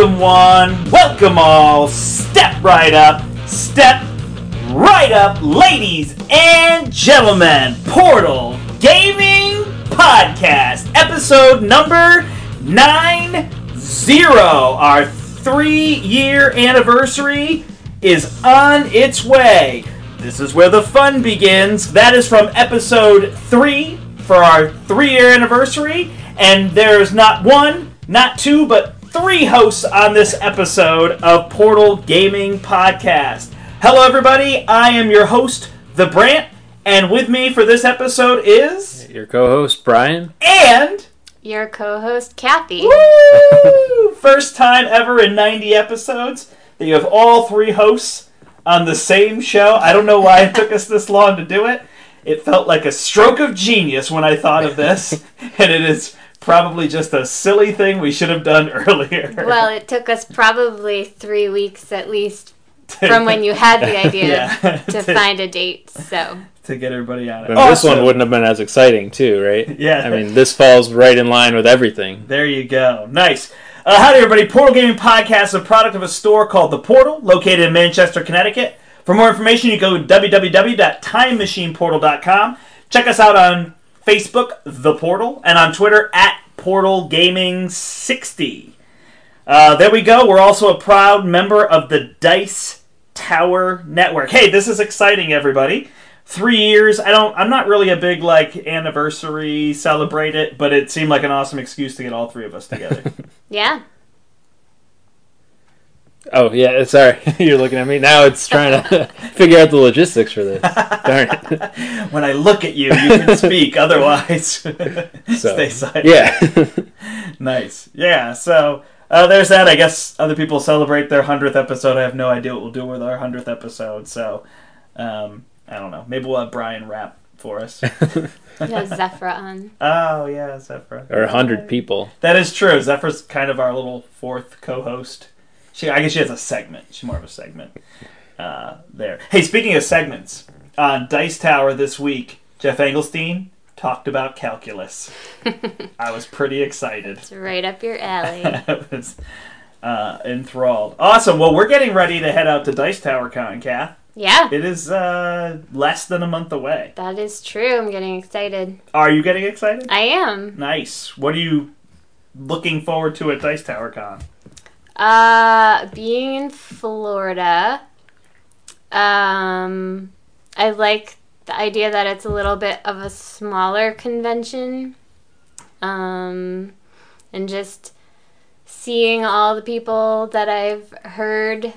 Welcome one, welcome all, step right up, ladies and gentlemen. Portal Gaming Podcast, episode number 90. Our 3-year anniversary is on its way. This is where the fun begins. That is from episode 3 for our 3-year anniversary. And there's not one, not two, but 3 hosts on this episode of Portal Gaming Podcast. Hello, everybody. I am your host, The Brant, and with me for this episode is... your co-host, Brian. And... your co-host, Kathy. Woo! First time ever in 90 episodes that you have all 3 hosts on the same show. I don't know why it took us this long to do it. It felt like a stroke of genius when I thought of this, and it is... probably just a silly thing we should have done earlier. Well, it took us probably 3 weeks at least from when you had the idea to find a date, so... to get everybody on it. But this one wouldn't have been as exciting, too, right? Yeah. I mean, this falls right in line with everything. There you go. Nice. Howdy, everybody. Portal Gaming Podcast is a product of a store called The Portal, located in Manchester, Connecticut. For more information, you go to www.timemachineportal.com. Check us out on Facebook, The Portal, and on Twitter, @PortalGaming60. There we go. We're also a proud member of the Dice Tower Network. Hey, this is exciting, everybody. 3 years. I'm not really a big, anniversary, celebrate it, but it seemed like an awesome excuse to get all 3 of us together. Yeah. Oh, yeah, sorry. You're looking at me. Now it's trying to figure out the logistics for this. Darn it. When I look at you, you can speak. Otherwise, stay silent. Yeah. Nice. Yeah, so there's that. I guess other people celebrate their 100th episode. I have no idea what we'll do with our 100th episode. So, I don't know. Maybe we'll have Brian rap for us. Yeah, Zephyra on. Oh, yeah, Zephyra. Or 100 people. That is true. Zephyra's kind of our little 4th co-host. I guess she has a segment. She's more of a segment there. Hey, speaking of segments, on Dice Tower this week, Jeff Engelstein talked about calculus. I was pretty excited. It's right up your alley. I was enthralled. Awesome. Well, we're getting ready to head out to Dice Tower Con, Kath. Yeah. It is less than a month away. That is true. I'm getting excited. Are you getting excited? I am. Nice. What are you looking forward to at Dice Tower Con? Being in Florida, I like the idea that it's a little bit of a smaller convention, and just seeing all the people that I've heard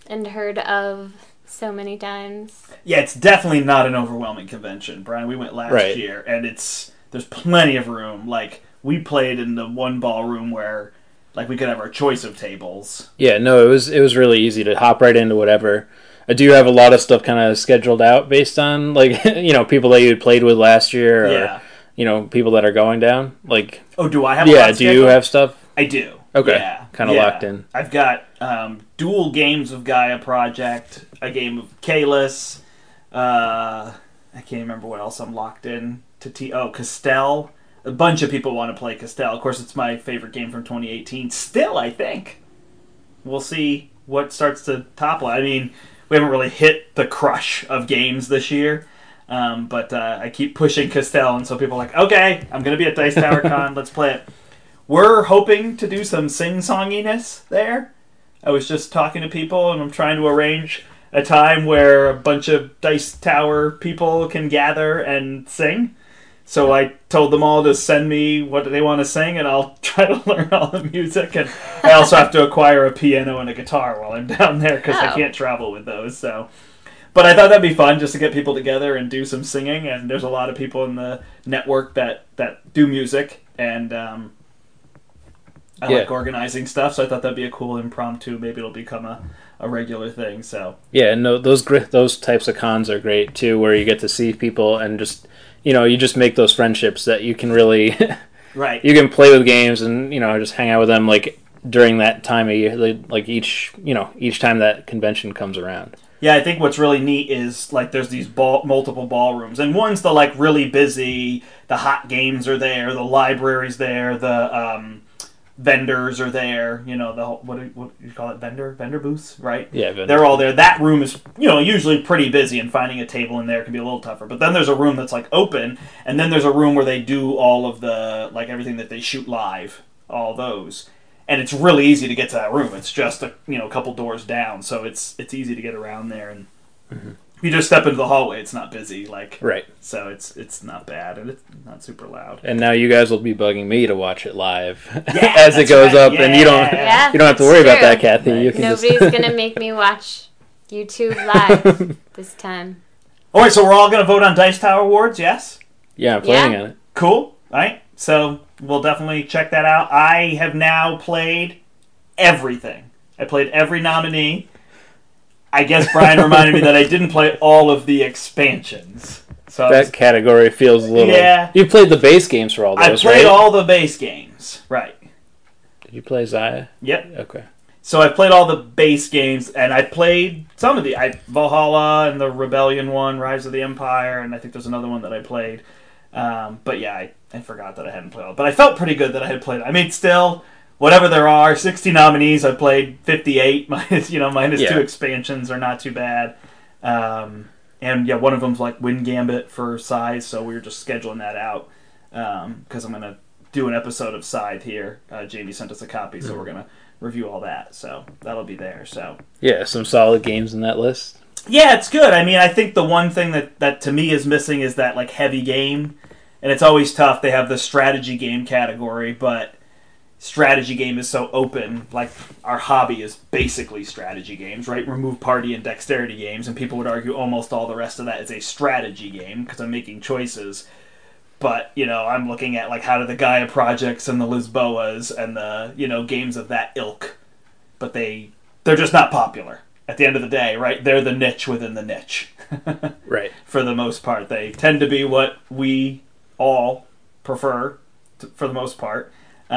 of so many times. Yeah, it's definitely not an overwhelming convention, Brian. We went last year, and there's plenty of room. Like, we played in the one ballroom where... we could have our choice of tables. Yeah, no, it was really easy to hop right into whatever. I do have a lot of stuff kind of scheduled out based on, people that you played with last year or, people that are going down. Oh, do I have a lot scheduled? Do you have stuff? I do. Okay, yeah. kind of locked in. I've got dual games of Gaia Project, a game of Kalis. I can't remember what else I'm locked in to. Castell. A bunch of people want to play Castell. Of course, it's my favorite game from 2018. Still, I think. We'll see what starts to topple. I mean, we haven't really hit the crush of games this year. But I keep pushing Castell, and so people are like, okay, I'm going to be at Dice Tower Con. Let's play it. We're hoping to do some sing-songiness there. I was just talking to people, and I'm trying to arrange a time where a bunch of Dice Tower people can gather and sing. So I told them all to send me what they want to sing, and I'll try to learn all the music. And I also have to acquire a piano and a guitar while I'm down there because I can't travel with those. So, but I thought that'd be fun just to get people together and do some singing. And there's a lot of people in the network that do music, and I like organizing stuff. So I thought that'd be a cool impromptu. Maybe it'll become a regular thing. So yeah, no, those types of cons are great too, where you get to see people and just. You just make those friendships that you can really... right. You can play with games and, just hang out with them, during that time of year, each time that convention comes around. Yeah, I think what's really neat is, there's these multiple ballrooms. And one's the, really busy, the hot games are there, the library's there, the vendors are there. You know, the whole, what do you call it? Vendor booths, right? Yeah, vendor. They're all there. That room is, you know, usually pretty busy, and finding a table in there can be a little tougher. But then there's a room that's like open, and then there's a room where they do all of the, like, everything that they shoot live, all those. And it's really easy to get to that room. It's just a couple doors down, so it's easy to get around there. And you just step into the hallway; it's not busy, right. So it's not bad, and it's not super loud. And now you guys will be bugging me to watch it live Yeah, as it goes up, yeah. and you don't have to worry about that, Kathy. Right. You can Nobody's gonna make me watch YouTube live this time. All right, so we're all gonna vote on Dice Tower Awards, yes? Yeah, I'm planning on it. Cool. All right, so we'll definitely check that out. I have now played everything. I played every nominee. I guess Brian reminded me that I didn't play all of the expansions. So that category feels a little... Yeah. You played the base games for all those, I played right? all the base games. Right. Did you play Xayah? Yep. Okay. So I played all the base games, and I played some of the... Valhalla and the Rebellion one, Rise of the Empire, and I think there's another one that I played. But yeah, I forgot that I hadn't played all. But I felt pretty good that I had played. I mean, still... Whatever there are, 60 nominees, I played 58, minus 2 expansions are not too bad. And yeah, one of them's like Wind Gambit for Scythe, so we were just scheduling that out because I'm going to do an episode of Scythe here. Jamie sent us a copy, so we're going to review all that, so that'll be there. So yeah, some solid games in that list. Yeah, it's good. I mean, I think the one thing that to me is missing is that like heavy game, and it's always tough. They have the strategy game category, but strategy game is so open. Like, our hobby is basically strategy games, right? Remove party and dexterity games, and people would argue almost all the rest of that is a strategy game because I'm making choices. But, I'm looking at, like, how do the Gaia Projects and the Lisboas and the, games of that ilk. But they're just not popular at the end of the day, right? They're the niche within the niche. Right. For the most part. They tend to be what we all prefer, for the most part.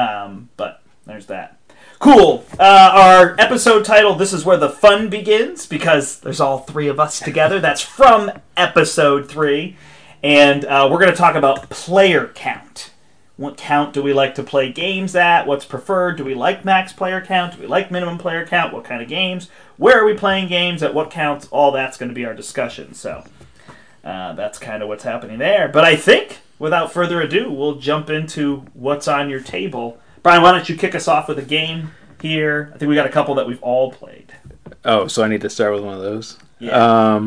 But there's that. Cool. Our episode title, This Is Where the Fun Begins, because there's all three of us together. That's from episode 3. And we're going to talk about player count. What count do we like to play games at? What's preferred? Do we like max player count? Do we like minimum player count? What kind of games? Where are we playing games? At what counts? All that's going to be our discussion. So that's kind of what's happening there. But I think, without further ado, we'll jump into what's on your table. Brian, why don't you kick us off with a game here? I think we got a couple that we've all played. Oh, so I need to start with one of those? Yeah.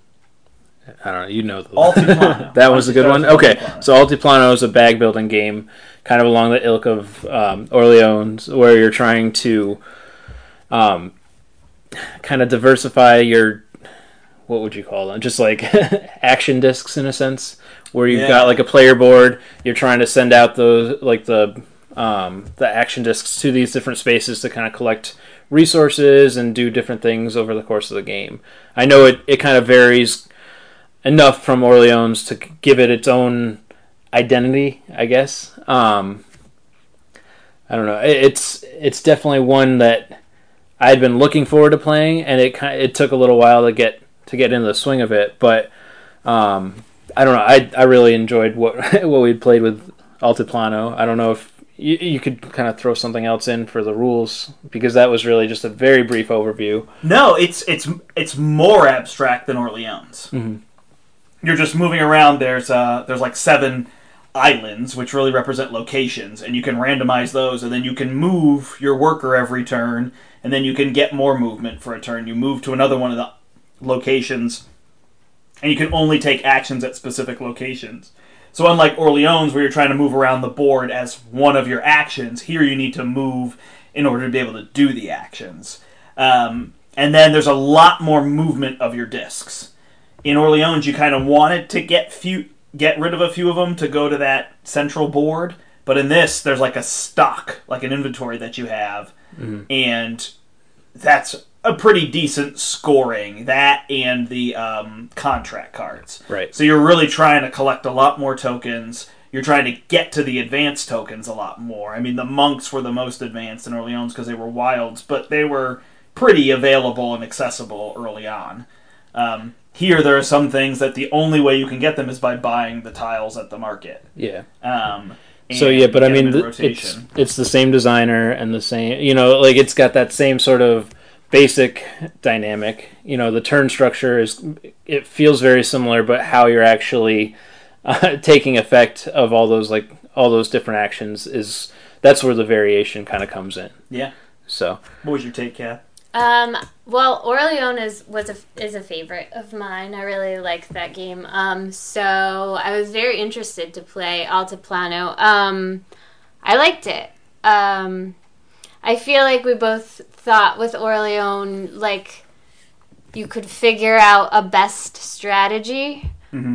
I don't know. You know. Altiplano. That was a good one? Okay. So Altiplano is a bag building game, kind of along the ilk of Orleans, where you're trying to kind of diversify your... What would you call them? Just like action discs in a sense, where you've got like a player board. You're trying to send out those like the action discs to these different spaces to kind of collect resources and do different things over the course of the game. I know it kind of varies enough from Orleans to give it its own identity, I guess. I don't know. It's definitely one that I had been looking forward to playing, and it took a little while to get into the swing of it. But I don't know. I really enjoyed what we'd played with Altiplano. I don't know if you could kind of throw something else in for the rules, because that was really just a very brief overview. No, it's more abstract than Orleans. Mm-hmm. You're just moving around. There's like 7 islands, which really represent locations, and you can randomize those, and then you can move your worker every turn, and then you can get more movement for a turn. You move to another one of the locations, and you can only take actions at specific locations. So unlike Orleans, where you're trying to move around the board as one of your actions, here you need to move in order to be able to do the actions. And then there's a lot more movement of your discs. In Orleans, you kind of wanted to get rid of a few of them to go to that central board, but in this, there's like a stock, like an inventory that you have, and that's a pretty decent scoring. That and the contract cards. Right. So you're really trying to collect a lot more tokens. You're trying to get to the advanced tokens a lot more. I mean, the monks were the most advanced in Orleans because they were wilds, but they were pretty available and accessible early on. Here, there are some things that the only way you can get them is by buying the tiles at the market. Yeah. And so yeah, but I mean, rotation. it's the same designer and the same, like it's got that same sort of basic dynamic. The turn structure it feels very similar, but how you're actually taking effect of all those different actions that's where the variation kind of comes in. Yeah. So, what was your take, Kath? Well, Orleans is a favorite of mine. I really liked that game. So I was very interested to play Altiplano. I liked it. I feel like we both thought with Orleans, like, you could figure out a best strategy,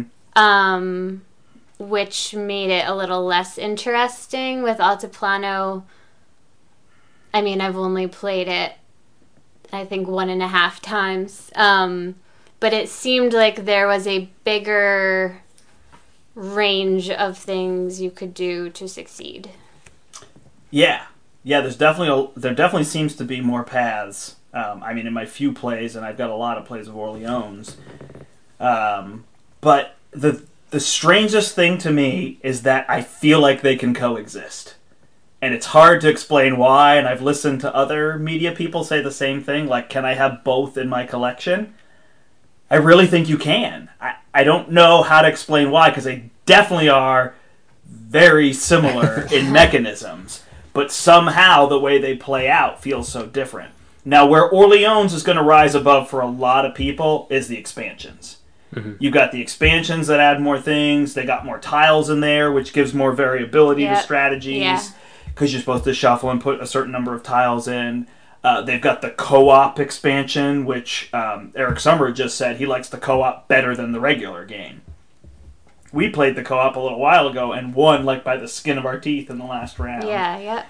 which made it a little less interesting. With Altiplano, I mean, I've only played it, I think, 1.5 times. But it seemed like there was a bigger range of things you could do to succeed. Yeah. Yeah, there definitely seems to be more paths. I mean, in my few plays, and I've got a lot of plays of Orleans. But the strangest thing to me is that I feel like they can coexist. And it's hard to explain why, and I've listened to other media people say the same thing, like, can I have both in my collection? I really think you can. I don't know how to explain why, because they definitely are very similar in mechanisms, but somehow the way they play out feels so different. Now, where Orleans is going to rise above for a lot of people is the expansions. You got the expansions that add more things, they got more tiles in there, which gives more variability to strategies. Yeah. Because you're supposed to shuffle and put a certain number of tiles in. They've got the co-op expansion, which Eric Summer just said he likes the co-op better than the regular game. We played the co-op a little while ago and won like by the skin of our teeth in the last round. Yeah.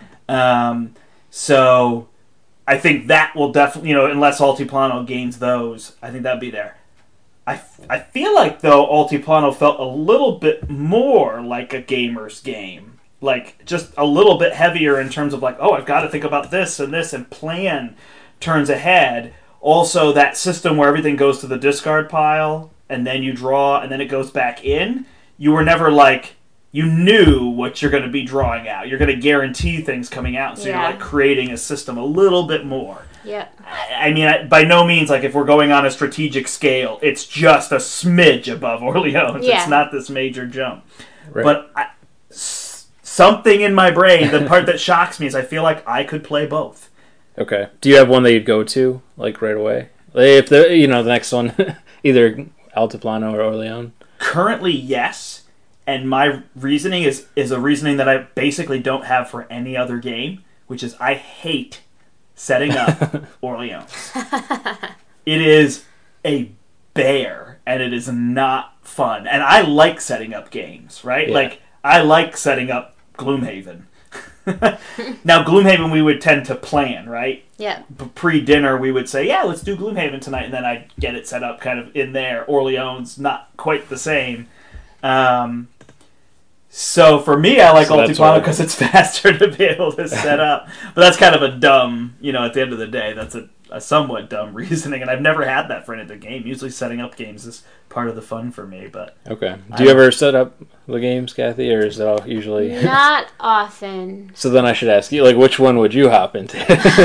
So I think that will definitely, unless Altiplano gains those, I think that'd be there. I feel like, though, Altiplano felt a little bit more like a gamer's game. Like, just a little bit heavier in terms of, like, oh, I've got to think about this and plan turns ahead. Also, that system where everything goes to the discard pile, and then you draw, and then it goes back in. You were never, like, you knew what you're going to be drawing out. You're going to guarantee things coming out, so you're, like, creating a system a little bit more. Yeah. I mean, by no means, like, if we're going on a strategic scale, it's just a smidge above Orleans. Yeah. It's not this major jump. Right. But something in my brain, the part that shocks me is I feel like I could play both. Okay. Do you have one that you'd go to, like, right away? If the next one, either Altiplano or Orleans? Currently, yes. And my reasoning is a reasoning that I basically don't have for any other game, which is I hate setting up Orleans. It is a bear, and it is not fun. And I like setting up games, right? Yeah. Like, I like setting up Gloomhaven. Now, Gloomhaven we would tend to plan, right? Yeah. Pre-dinner, we would say, yeah, let's do Gloomhaven tonight, and then I'd get it set up kind of in there. Orleans, not quite the same. So for me, I like Altiplano because it's faster to be able to set up. But that's kind of a dumb, at the end of the day, that's a somewhat dumb reasoning, and I've never had that for any other game. Usually setting up games is part of the fun for me. But okay. Do you ever set up the games, Kathy, or is it all usually... Not often. So then I should ask you, like, which one would you hop into?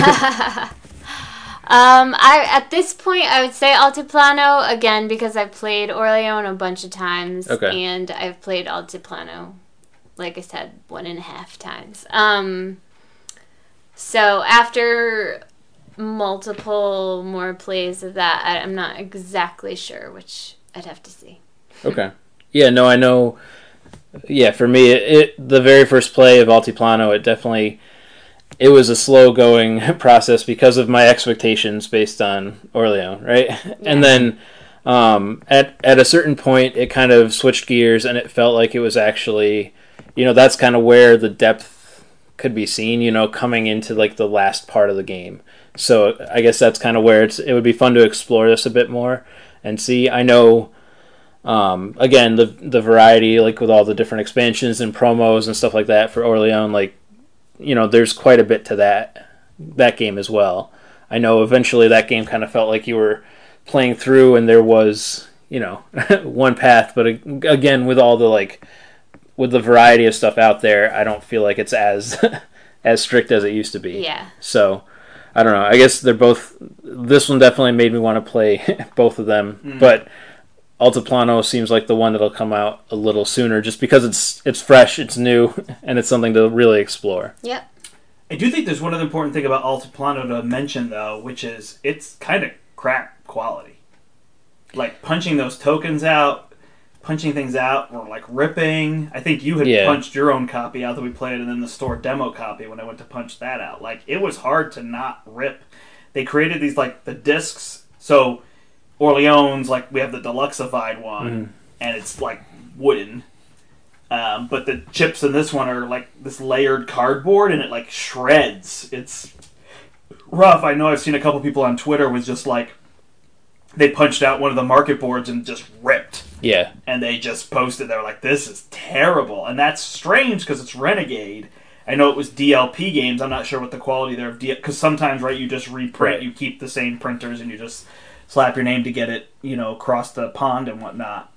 At this point, I would say Altiplano, again, because I've played Orleans a bunch of times, and I've played Altiplano, like I said, 1.5 times. So after multiple more plays of that, I'm not exactly sure, which I'd have to see. Okay. Yeah, no, I know. Yeah, for me, the very first play of Altiplano, it was a slow-going process because of my expectations based on Orleans, right? Yeah. And then at a certain point, it kind of switched gears, and it felt like it was actually, that's kind of where the depth could be seen, coming into, like, the last part of the game. So I guess that's kind of where it would be fun to explore this a bit more and see. I know, again, the variety, like with all the different expansions and promos and stuff like that for Orleans, like, there's quite a bit to that game as well. I know eventually that game kind of felt like you were playing through and there was, one path, but again, with all the, like, with the variety of stuff out there, I don't feel like it's as as strict as it used to be. Yeah. So, I don't know. I guess they're both... This one definitely made me want to play both of them, but Altiplano seems like the one that'll come out a little sooner, just because it's fresh, it's new, and it's something to really explore. Yep. I do think there's one other important thing about Altiplano to mention, though, which is it's kind of crap quality. Like, punching those tokens out, punching things out, or like ripping. I think you had punched your own copy out that we played, and then the store demo copy when I went to punch that out. Like, it was hard to not rip. They created these, like, the discs. So, Orleans, like, we have the Deluxeified one, and it's, like, wooden. But the chips in this one are, like, this layered cardboard, and it, like, shreds. It's rough. I know I've seen a couple people on Twitter was just, like, they punched out one of the market boards and just ripped. Yeah. And they just posted, they were like, this is terrible. And that's strange because it's Renegade. I know it was DLP games. I'm not sure what the quality there of because sometimes, right, you just reprint, you keep the same printers and you just slap your name to get it, you know, across the pond and whatnot.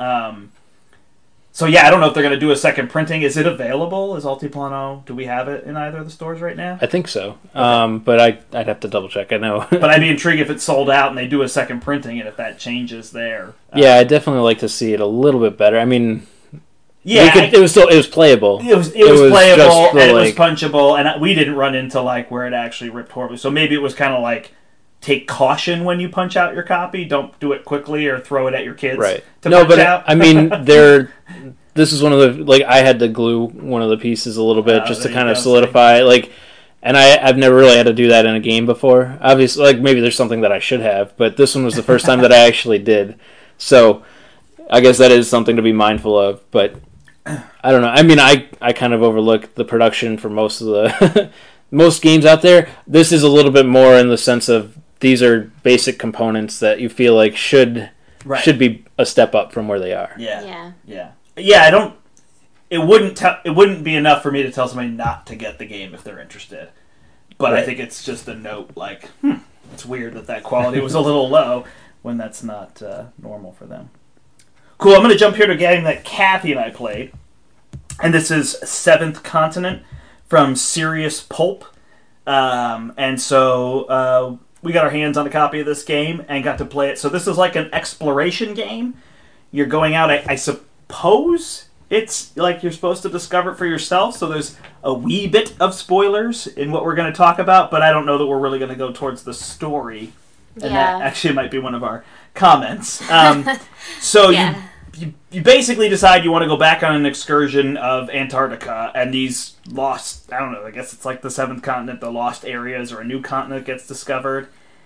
So yeah, I don't know if they're going to do a second printing. Is it available? Is Altiplano? Do we have it in either of the stores right now? I think so, but I'd have to double check. I know, but I'd be intrigued if it's sold out and they do a second printing, and if that changes there. Yeah, I'd definitely like to see it a little bit better. I mean, yeah, it was playable. It was playable and it was punchable, and we didn't run into like where it actually ripped horribly. So maybe it was kind of like, take caution when you punch out your copy. Don't do it quickly or throw it at your kids. Right. To punch out. I mean, this is one of the, like, I had to glue one of the pieces a little bit just to kind of solidify it. Like, and I've never really had to do that in a game before. Obviously, like, maybe there's something that I should have, but this one was the first time that I actually did. So, I guess that is something to be mindful of, but I don't know. I mean, I kind of overlook the production for most of the most games out there. This is a little bit more in the sense of these are basic components that you feel like should be a step up from where they are. Yeah. I don't. It wouldn't be enough for me to tell somebody not to get the game if they're interested. But I think it's just a note like, it's weird that quality was a little low when that's not normal for them. Cool. I'm going to jump here to a game that Kathy and I played, and this is Seventh Continent from Serious Pulp, and so we got our hands on a copy of this game and got to play it. So this is like an exploration game. You're going out, I suppose it's like you're supposed to discover it for yourself, so there's a wee bit of spoilers in what we're going to talk about, but I don't know that we're really going to go towards the story. And that actually might be one of our comments. So you basically decide you want to go back on an excursion of Antarctica, and these lost, I don't know, I guess it's like the Seventh Continent, the lost areas, or a new continent gets discovered.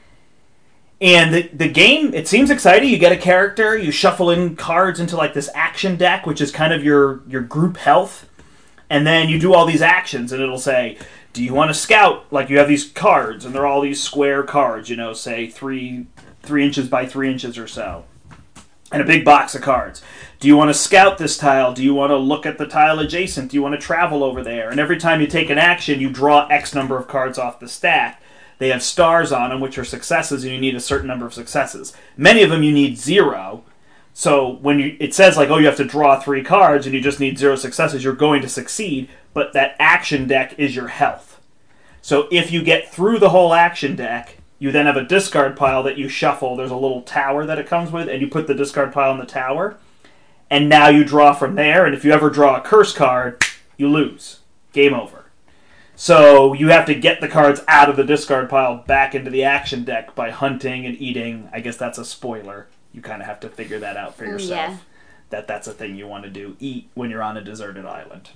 And the game, it seems exciting. You get a character, you shuffle in cards into like this action deck, which is kind of your group health, and then you do all these actions, and it'll say, do you want to scout? Like, you have these cards, and they're all these square cards, you know, say 3 inches by 3 inches or so. And a big box of cards. Do you want to scout this tile? Do you want to look at the tile adjacent? Do you want to travel over there? And every time you take an action, you draw X number of cards off the stack. They have stars on them, which are successes, and you need a certain number of successes. Many of them you need 0. So when it says, like, oh, you have to draw 3 cards, and you just need 0 successes, you're going to succeed, but that action deck is your health. So if you get through the whole action deck, you then have a discard pile that you shuffle. There's a little tower that it comes with, and you put the discard pile in the tower. And now you draw from there, and if you ever draw a curse card, you lose. Game over. So you have to get the cards out of the discard pile back into the action deck by hunting and eating. I guess that's a spoiler. You kind of have to figure that out for yourself. Yeah. That's a thing you want to do. Eat when you're on a deserted island.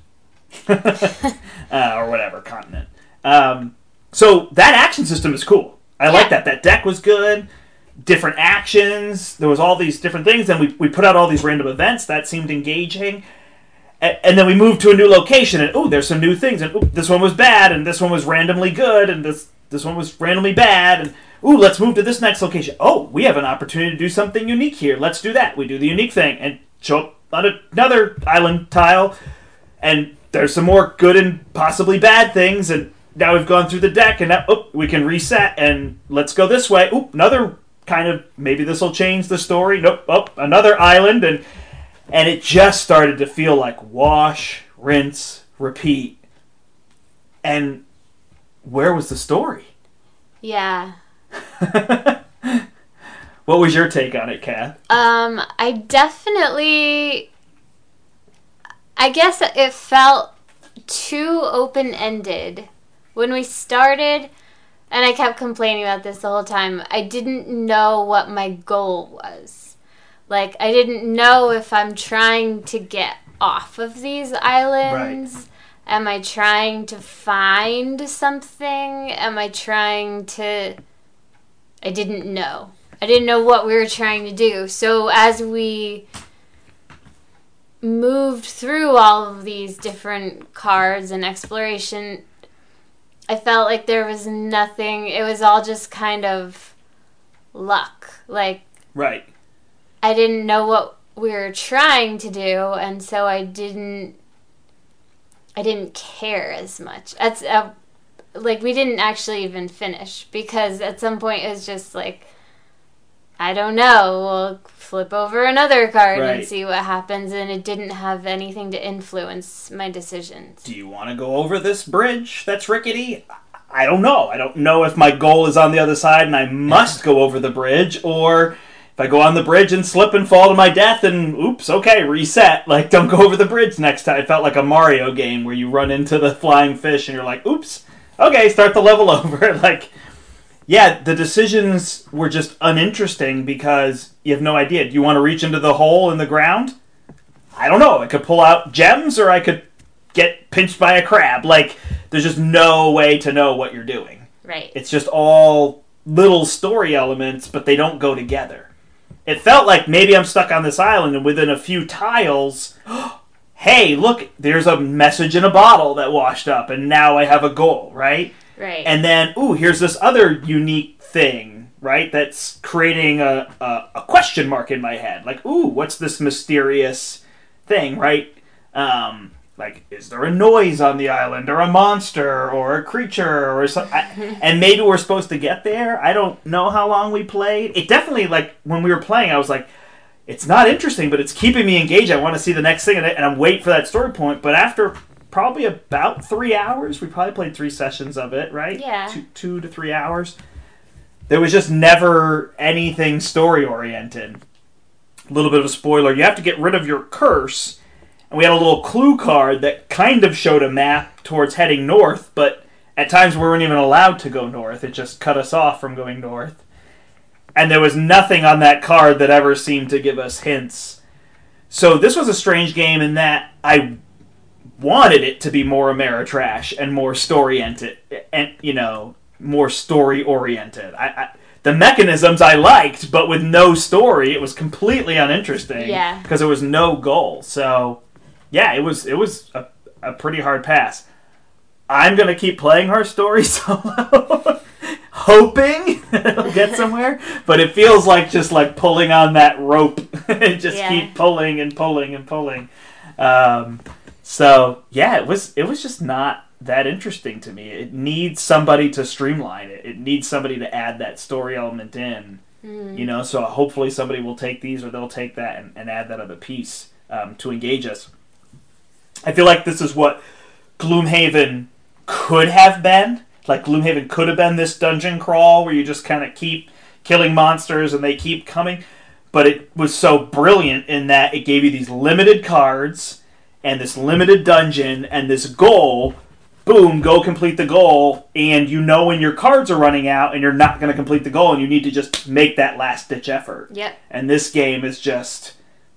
Or whatever, continent. So that action system is cool. I like that. That deck was good. Different actions. There was all these different things. And we put out all these random events. That seemed engaging. And then we moved to a new location. And, there's some new things. And, this one was bad. And this one was randomly good. And this one was randomly bad. And, let's move to this next location. We have an opportunity to do something unique here. Let's do that. We do the unique thing. And show up on another island tile. And there's some more good and possibly bad things. And now we've gone through the deck, and now, we can reset, and let's go this way. Another kind of, maybe this will change the story. Nope, another island, and it just started to feel like wash. rinse, repeat. And where was the story? Yeah. What was your take on it, Kath? I guess it felt too open-ended. When we started, and I kept complaining about this the whole time, I didn't know what my goal was. Like, I didn't know if I'm trying to get off of these islands. Right. Am I trying to find something? Am I trying to... I didn't know. I didn't know what we were trying to do. So as we moved through all of these different cards and exploration, I felt like there was nothing. It was all just kind of luck. Like, right. I didn't know what we were trying to do, and so I didn't care as much. That's like, we didn't actually even finish, because at some point it was just like, I don't know, we'll flip over another card and see what happens, and it didn't have anything to influence my decisions. Do you want to go over this bridge that's rickety? I don't know. I don't know if my goal is on the other side and I must go over the bridge, or if I go on the bridge and slip and fall to my death and, oops, okay, reset. Like, don't go over the bridge next time. It felt like a Mario game where you run into the flying fish and you're like, oops, okay, start the level over. Like, yeah, the decisions were just uninteresting because you have no idea. Do you want to reach into the hole in the ground? I don't know. I could pull out gems, or I could get pinched by a crab. Like, there's just no way to know what you're doing. Right. It's just all little story elements, but they don't go together. It felt like maybe I'm stuck on this island, and within a few tiles, hey, look, there's a message in a bottle that washed up, and now I have a goal, right? Right. And then, ooh, here's this other unique thing, right, that's creating a question mark in my head. Like, ooh, what's this mysterious thing, right? Like, is there a noise on the island, or a monster, or a creature, or something? And maybe we're supposed to get there. I don't know how long we played. It definitely, like, when we were playing, I was like, it's not interesting, but it's keeping me engaged. I want to see the next thing, and I'm waiting for that story point. But after probably about 3 hours, we probably played 3 sessions of it, right? Yeah. 2 to 3 hours. There was just never anything story-oriented. A little bit of a spoiler. You have to get rid of your curse. And we had a little clue card that kind of showed a map towards heading north, but at times we weren't even allowed to go north. It just cut us off from going north. And there was nothing on that card that ever seemed to give us hints. So this was a strange game in that I wanted it to be more Ameritrash and more story-oriented, and, you know, more story-oriented. The mechanisms I liked, but with no story, it was completely uninteresting. Yeah. Because there was no goal. So, yeah, it was a pretty hard pass. I'm going to keep playing her story solo, hoping it'll get somewhere. But it feels like just like pulling on that rope. Just keep pulling and pulling and pulling. So, yeah, it was just not that interesting to me. It needs somebody to streamline it. It needs somebody to add that story element in. You know, so hopefully somebody will take these, or they'll take that and add that other piece to engage us. I feel like this is what Gloomhaven could have been. Like, Gloomhaven could have been this dungeon crawl where you just kind of keep killing monsters and they keep coming. But it was so brilliant in that it gave you these limited cards and this limited dungeon and this goal. Boom, go complete the goal, and you know when your cards are running out and you're not going to complete the goal and you need to just make that last-ditch effort. Yep. And this game is just...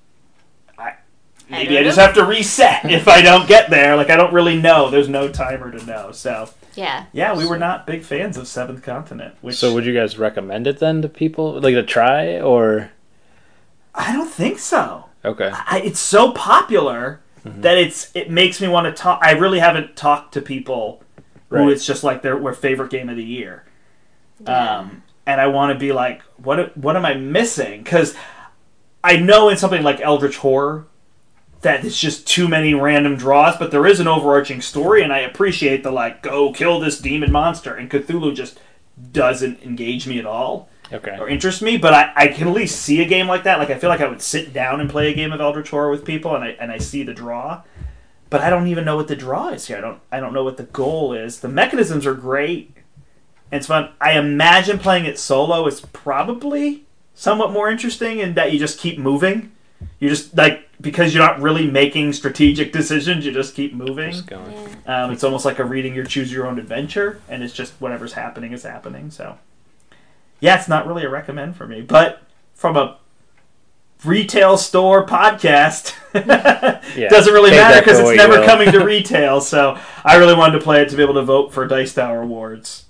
Maybe I just have to reset if I don't get there. Like, I don't really know. There's no timer to know. So, yeah, we were not big fans of Seventh Continent. So would you guys recommend it then to people, like, to try, or...? I don't think so. Okay. It's so popular... that it makes me want to talk. I really haven't talked to people who it's just like their favorite game of the year, and I want to be like, what am I missing? Because I know in something like Eldritch Horror that it's just too many random draws, but there is an overarching story, and I appreciate the like, go kill this demon monster, and Cthulhu just doesn't engage me at all. Okay. Or interest me, but I can at least see a game like that. Like, I feel like I would sit down and play a game of Eldritch Horror with people, and I see the draw. but I don't even know what the draw is here. I don't know what the goal is. The mechanisms are great. It's fun. I imagine playing it solo is probably somewhat more interesting in that you just keep moving. You just, like, because you're not really making strategic decisions, you just keep moving. Just going. It's almost like a reading your choose your own adventure, and it's just whatever's happening is happening. So, yeah, it's not really a recommend for me. But from a retail store podcast, doesn't really matter because it's never coming to retail. So I really wanted to play it to be able to vote for Dice Tower Awards.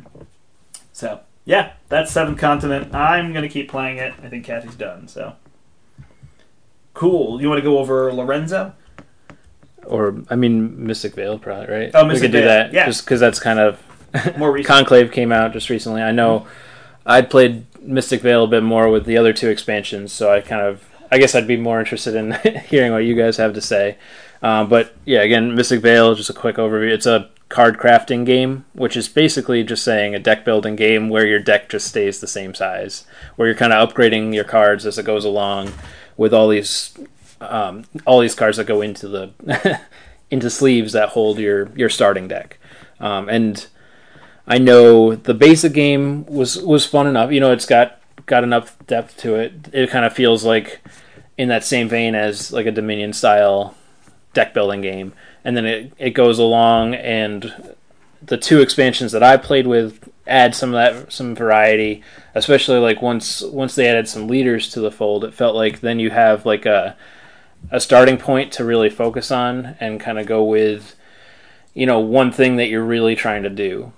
So, yeah, that's Seventh Continent. I'm going to keep playing it. I think Kathy's done, so... Cool. You want to go over Lorenzo? Or, I mean, Mystic Vale, probably, right? Oh, Mystic Vale. We could do that, yeah. Just because that's kind of... more recent. Conclave came out just recently. I know I'd played Mystic Vale a bit more with the other two expansions, so I guess I'd be more interested in hearing what you guys have to say. But, yeah, again, Mystic Vale, just a quick overview. It's a card crafting game, which is basically just saying a deck building game where your deck just stays the same size, where you're kind of upgrading your cards as it goes along, with all these cards that go into the into sleeves that hold your starting deck. And I know the basic game was fun enough. You know, it's got enough depth to it. It kind of feels like in that same vein as like a Dominion style deck building game. And then it goes along, and the two expansions that I played with add some variety, especially like once they added some leaders to the fold. It felt like then you have like a starting point to really focus on and kind of go with, you know, one thing that you're really trying to do.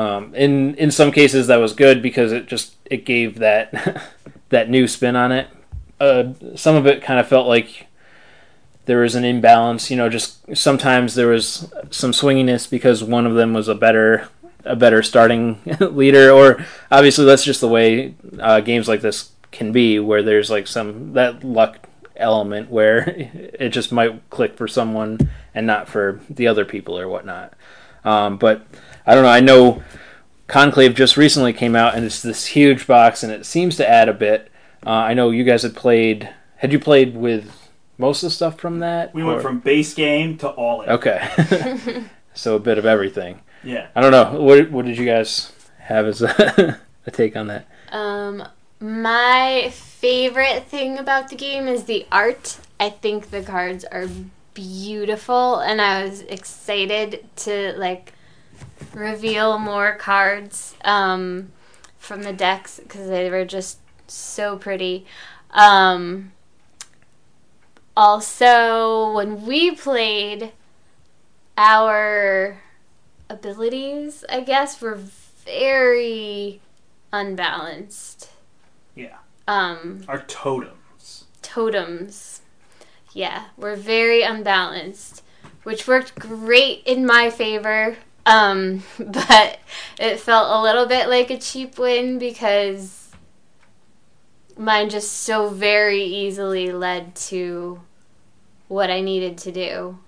In some cases that was good because it gave that that new spin on it. Some of it kind of felt like there was an imbalance, you know, just sometimes there was some swinginess because one of them was a better starting leader, or obviously that's just the way games like this can be, where there's like that luck element where it just might click for someone and not for the other people or whatnot. But I don't know. I know Conclave just recently came out, and it's this huge box, and it seems to add a bit. I know you guys had you played with most of the stuff from that? We went from base game to all in. Okay. So a bit of everything. Yeah. I don't know. What did you guys have as a take on that? My favorite thing about the game is the art. I think the cards are beautiful, and I was excited to like reveal more cards from the decks because they were just so pretty. Also, when we played, our abilities, I guess, were very unbalanced. Yeah. Our totems. Yeah, were very unbalanced, which worked great in my favor. But it felt a little bit like a cheap win because mine just so very easily led to what I needed to do.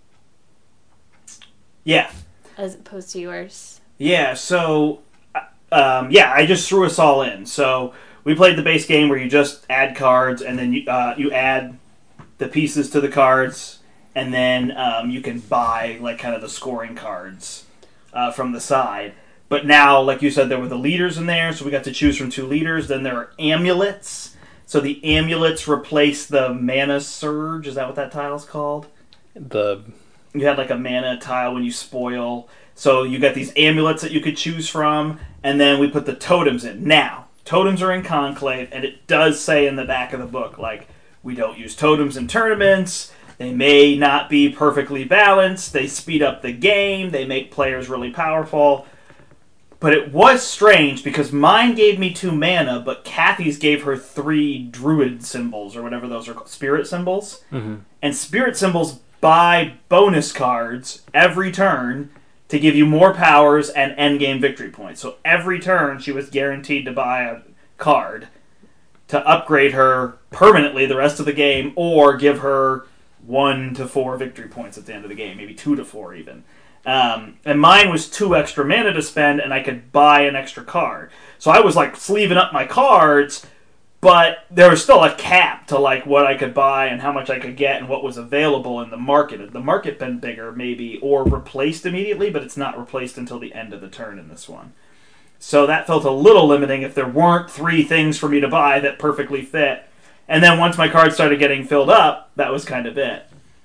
Yeah. As opposed to yours. Yeah, so, I just threw us all in. So, we played the base game where you just add cards, and then you add the pieces to the cards, and then you can buy, like, kind of the scoring cards from the side. But now, like you said, there were the leaders in there, so we got to choose from 2 leaders. Then there are amulets. So the amulets replace the mana surge. Is that what that tile is called? You had like a mana tile when you spoil. So you got these amulets that you could choose from, and then we put the totems in. Now, totems are in Conclave, and it does say in the back of the book, like, we don't use totems in tournaments. They may not be perfectly balanced. They speed up the game. They make players really powerful. But it was strange because mine gave me 2 mana, but Kathy's gave her 3 druid symbols, or whatever those are called, spirit symbols. Mm-hmm. And spirit symbols buy bonus cards every turn to give you more powers and endgame victory points. So every turn she was guaranteed to buy a card to upgrade her permanently the rest of the game, or give her 1 to 4 victory points at the end of the game, maybe 2 to 4 even. And mine was 2 extra mana to spend, and I could buy an extra card. So I was like sleeving up my cards, But there was still a cap to like what I could buy and how much I could get and what was available in the market. The market been bigger maybe or replaced immediately, but it's not replaced until the end of the turn in this one. So that felt a little limiting if there weren't 3 things for me to buy that perfectly fit. And then once my cards started getting filled up, that was kind of it.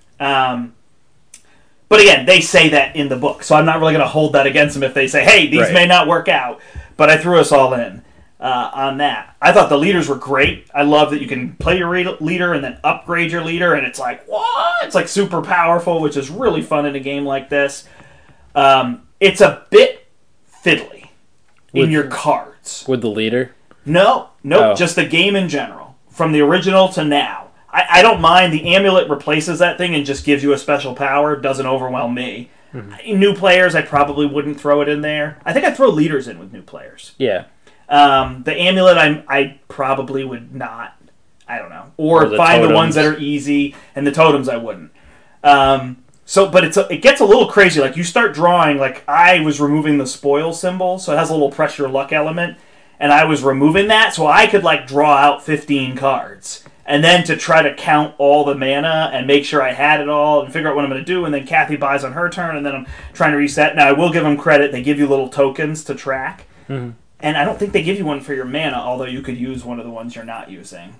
But again, they say that in the book, so I'm not really going to hold that against them if they say, hey, these may not work out. But I threw us all in on that. I thought the leaders were great. I love that you can play your leader and then upgrade your leader, and it's like, what? It's like super powerful, which is really fun in a game like this. It's a bit fiddly in your cards. With the leader? No, just the game in general. From the original to now. I don't mind. The amulet replaces that thing and just gives you a special power. It doesn't overwhelm me. Mm-hmm. New players, I probably wouldn't throw it in there. I think I'd throw leaders in with new players. Yeah. The amulet, I probably would not. I don't know. Or find totems. The ones that are easy, and the totems I wouldn't. But it gets a little crazy. Like, you start drawing, like, I was removing the spoil symbol, so it has a little pressure luck element, and I was removing that, so I could, like, draw out 15 cards. And then to try to count all the mana and make sure I had it all and figure out what I'm going to do. And then Kathy buys on her turn, and then I'm trying to reset. Now, I will give them credit. They give you little tokens to track. Mm-hmm. And I don't think they give you one for your mana, although you could use one of the ones you're not using.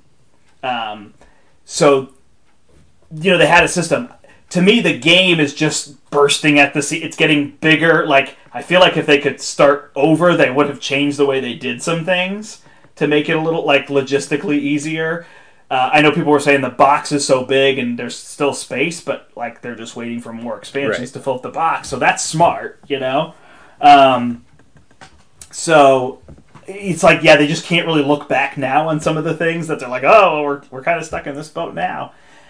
So, they had a system. To me, the game is just bursting at the seams. It's getting bigger. Like, I feel like if they could start over, they would have changed the way they did some things to make it a little, like, logistically easier. I know people were saying the box is so big and there's still space, but like they're just waiting for more expansions to fill up the box. So that's smart, So it's like, they just can't really look back now on some of the things that they're like, oh, we're kind of stuck in this boat now.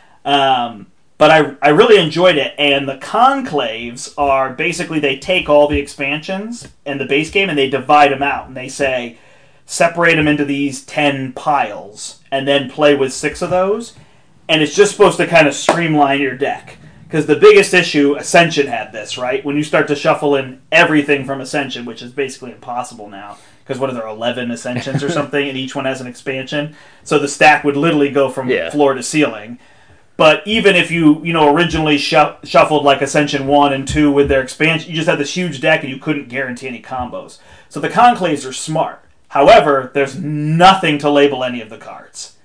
But I really enjoyed it, and the conclaves are basically they take all the expansions and the base game and they divide them out, and they say, separate them into these 10 piles and then play with 6 of those. And it's just supposed to kind of streamline your deck. Because the biggest issue, Ascension had this, right? When you start to shuffle in everything from Ascension, which is basically impossible now. Because what are there, 11 Ascensions or something, and each one has an expansion? So the stack would literally go from floor to ceiling. But even if you originally shuffled like Ascension 1 and 2 with their expansion, you just had this huge deck and you couldn't guarantee any combos. So the conclaves are smart. However, there's nothing to label any of the cards.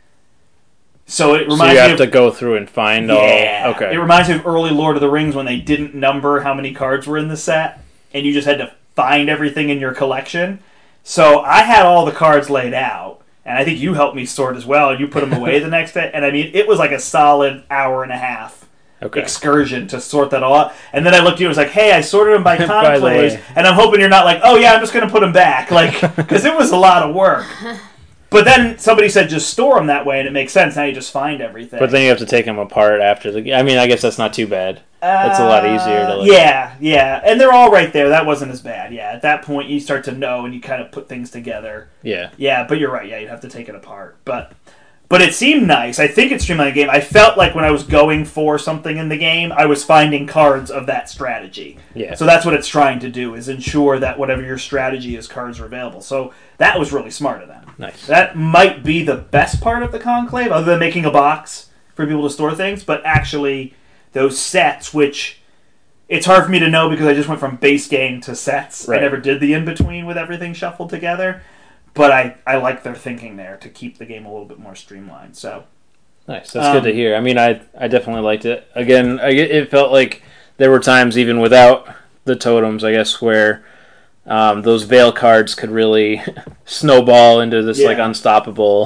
So it reminds me you have to go through and find all... Okay. It reminds me of early Lord of the Rings when they didn't number how many cards were in the set, and you just had to find everything in your collection. So I had all the cards laid out, and I think you helped me sort as well, and you put them away the next day. And I mean, it was like a solid hour and a half excursion to sort that all out. And then I looked at you and was like, hey, I sorted them by conclaves, and I'm hoping you're not like, oh yeah, I'm just going to put them back. Like, because it was a lot of work. But then somebody said just store them that way, and it makes sense. Now you just find everything. But then you have to take them apart after the game. I mean, I guess that's not too bad. It's a lot easier to look Yeah. And they're all right there. That wasn't as bad. Yeah, at that point you start to know, and you kind of put things together. Yeah. Yeah, but you're right. Yeah, you'd have to take it apart. But it seemed nice. I think it streamlined the game. I felt like when I was going for something in the game, I was finding cards of that strategy. Yeah. So that's what it's trying to do, is ensure that whatever your strategy is, cards are available. So that was really smart of them. Nice. That might be the best part of the Conclave, other than making a box for people to store things, but actually those sets, which it's hard for me to know because I just went from base game to sets. Right. I never did the in-between with everything shuffled together. But I like their thinking there to keep the game a little bit more streamlined. So nice. That's good to hear. I mean, I definitely liked it. Again, it felt like there were times even without the totems, I guess, where those Veil cards could really snowball into this like unstoppable,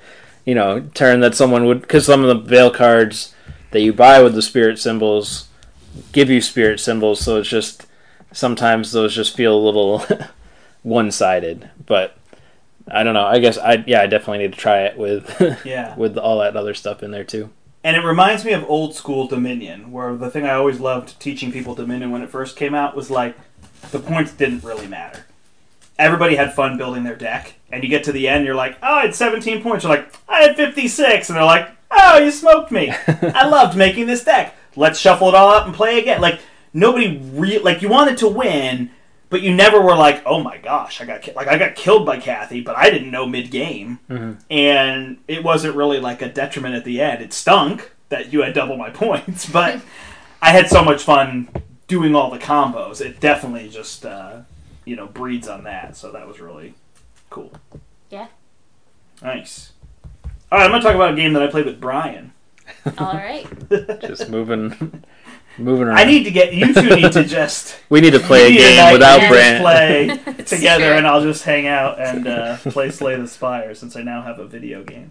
turn that someone would. Because some of the Veil cards that you buy with the spirit symbols give you spirit symbols, so it's just sometimes those just feel a little one-sided, but. I don't know. I guess I definitely need to try it with with all that other stuff in there too. And it reminds me of old school Dominion, where the thing I always loved teaching people Dominion when it first came out was like the points didn't really matter. Everybody had fun building their deck, and you get to the end, you're like, oh, I had 17 points. You're like, I had 56, and they're like, oh, you smoked me. I loved making this deck. Let's shuffle it all up and play again. Like nobody you wanted to win. But but you never were like, oh my gosh, I got killed by Kathy, but I didn't know mid-game. And it wasn't really like a detriment at the end. It stunk that you had double my points, but I had so much fun doing all the combos. It definitely just, breeds on that, so that was really cool. Yeah. Nice. All right, I'm going to talk about a game that I played with Brian. All right. Just moving around. I need to get you two need to just. We need to play a game without Brant. Play together, and I'll just hang out and play Slay the Spire since I now have a video game.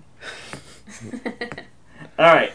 All right,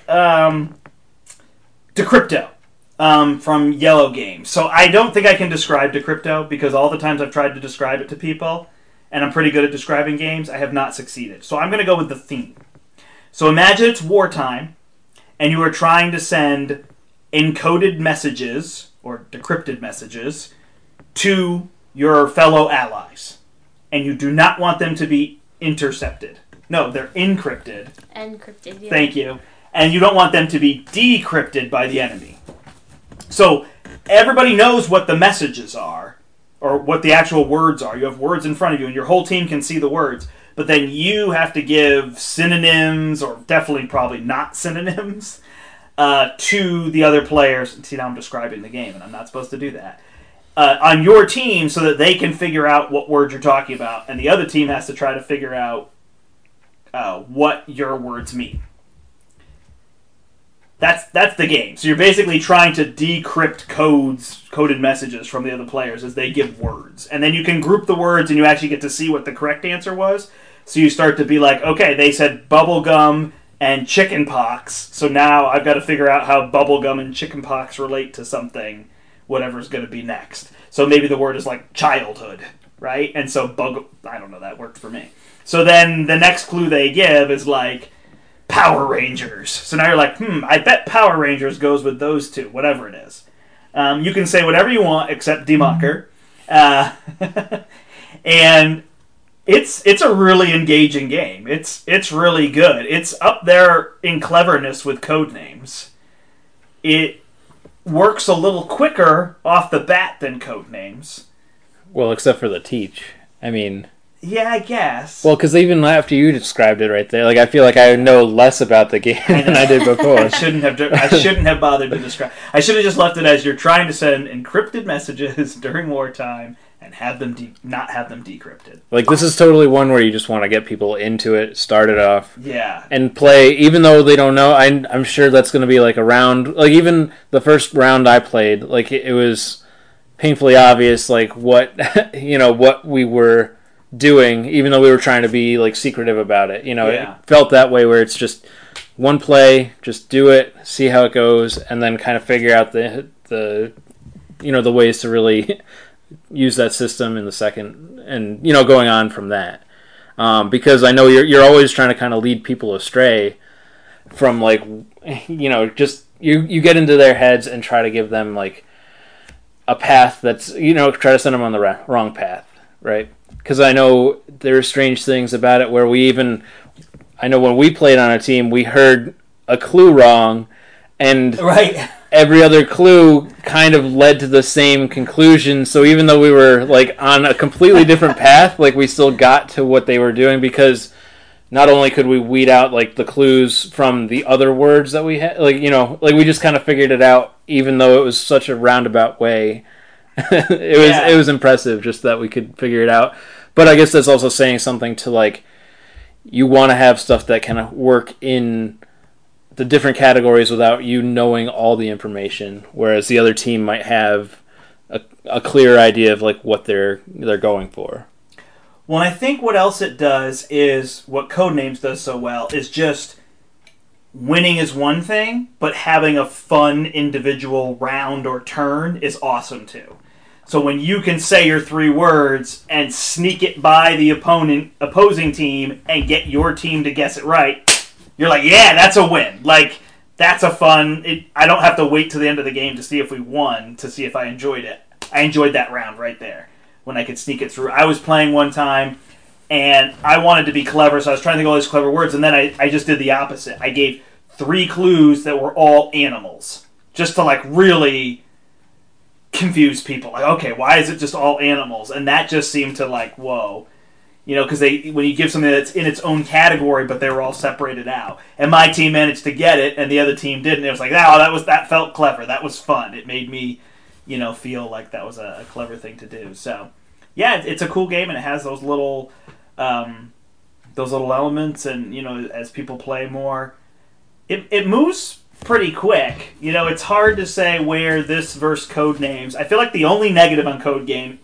Decrypto from Yellow Games. So I don't think I can describe Decrypto because all the times I've tried to describe it to people, and I'm pretty good at describing games, I have not succeeded. So I'm going to go with the theme. So imagine it's wartime, and you are trying to send encoded messages, or decrypted messages, to your fellow allies. And you do not want them to be intercepted. No, they're encrypted. Encrypted, yeah. Thank you. And you don't want them to be decrypted by the enemy. So everybody knows what the messages are, or what the actual words are. You have words in front of you, and your whole team can see the words. But then you have to give synonyms, or definitely probably not synonyms, to the other players. See, now I'm describing the game, and I'm not supposed to do that. On your team, so that they can figure out what words you're talking about, and the other team has to try to figure out what your words mean. That's the game. So you're basically trying to decrypt coded messages from the other players as they give words. And then you can group the words and you actually get to see what the correct answer was. So you start to be like, okay, they said bubblegum and chickenpox. So now I've got to figure out how bubblegum and chickenpox relate to something, whatever's going to be next. So maybe the word is like childhood, right? And so I don't know, that worked for me. So then the next clue they give is like Power Rangers. So now you're like, I bet Power Rangers goes with those two, whatever it is. You can say whatever you want except Demucker. And it's a really engaging game. It's really good. It's up there in cleverness with Codenames. It works a little quicker off the bat than Codenames. Well, except for the teach. I mean... Yeah, I guess. Well, because even after you described it right there, like I feel like I know less about the game than I did before. I shouldn't have bothered to describe. I should have just left it as you're trying to send encrypted messages during wartime and have them not have them decrypted. Like this is totally one where you just want to get people into it, start it off, yeah, and play. Even though they don't know, I'm sure that's going to be like a round. Like even the first round I played, like it was painfully obvious, like what what we were doing, even though we were trying to be like secretive about it. It felt that way where it's just one play, just do it, see how it goes, and then kind of figure out the ways to really use that system in the second, and going on from that. Because I know you're always trying to kind of lead people astray from like just you get into their heads and try to give them like a path that's try to send them on the wrong path, right? Because I know there are strange things about it where I know when we played on a team, we heard a clue wrong, and every other clue kind of led to the same conclusion. So even though we were like on a completely different path, like we still got to what they were doing because not only could we weed out like the clues from the other words that we had, like we just kind of figured it out, even though it was such a roundabout way. It was impressive just that we could figure it out. But I guess that's also saying something to like you want to have stuff that can work in the different categories without you knowing all the information, whereas the other team might have a clear idea of like what they're going for. Well, I think what else it does is what Codenames does so well is just winning is one thing, but having a fun individual round or turn is awesome too. So when you can say your 3 words and sneak it by the opposing team and get your team to guess it right, you're like, yeah, that's a win. Like, that's a fun... I don't have to wait to the end of the game to see if we won, to see if I enjoyed it. I enjoyed that round right there, when I could sneak it through. I was playing one time, and I wanted to be clever, so I was trying to think of all these clever words, and then I just did the opposite. I gave 3 clues that were all animals, just to, like, really confused people. Like, okay, why is it just all animals? And that just seemed to like, whoa. Because when you give something that's in its own category, but they were all separated out, and my team managed to get it, and the other team didn't. It was like, that felt clever. That was fun. It made me, feel like that was a clever thing to do. So, yeah, it's a cool game, and it has those little elements, and as people play more, it moves pretty quick. It's hard to say where this versus Codenames. I feel like the only negative on Code Game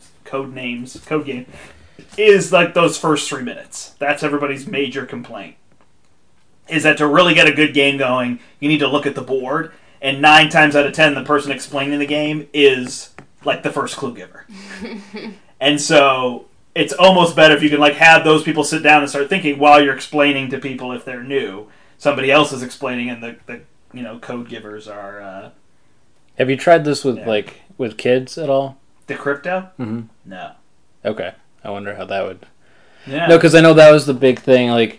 is like those first 3 minutes. That's everybody's major complaint. Is that to really get a good game going, you need to look at the board, and 9 times out of 10, the person explaining the game is like the first clue giver. And so it's almost better if you can like have those people sit down and start thinking while you're explaining to people if they're new. Somebody else is explaining, and the code givers are. Have you tried this with with kids at all? Decrypto? Mm-hmm. No. Okay. I wonder how that would... Yeah. No, because I know that was the big thing. Like,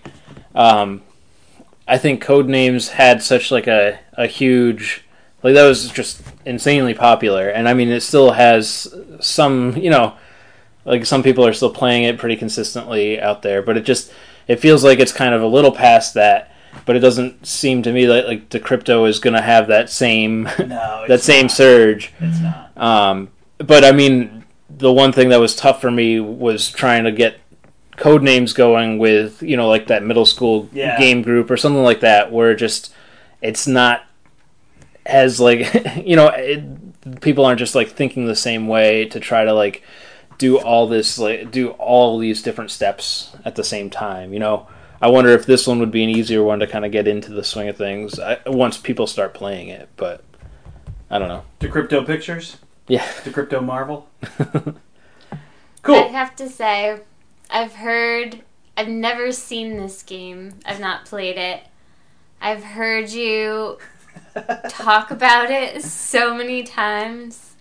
I think Codenames had such like a huge... Like, that was just insanely popular. And I mean, it still has some, like some people are still playing it pretty consistently out there. But it feels like it's kind of a little past that. But it doesn't seem to me like Decrypto is going to have that same same surge. It's not. But I mean... The one thing that was tough for me was trying to get Codenames going with, like that middle school game group or something like that, where it's not as like, people aren't just like thinking the same way to try to like do all these different steps at the same time. I wonder if this one would be an easier one to kind of get into the swing of things once people start playing it, but I don't know. Decrypto Pictures? Yeah. Decrypto Marvel? Cool. I have to say, I've never seen this game. I've not played it. I've heard you talk about it so many times.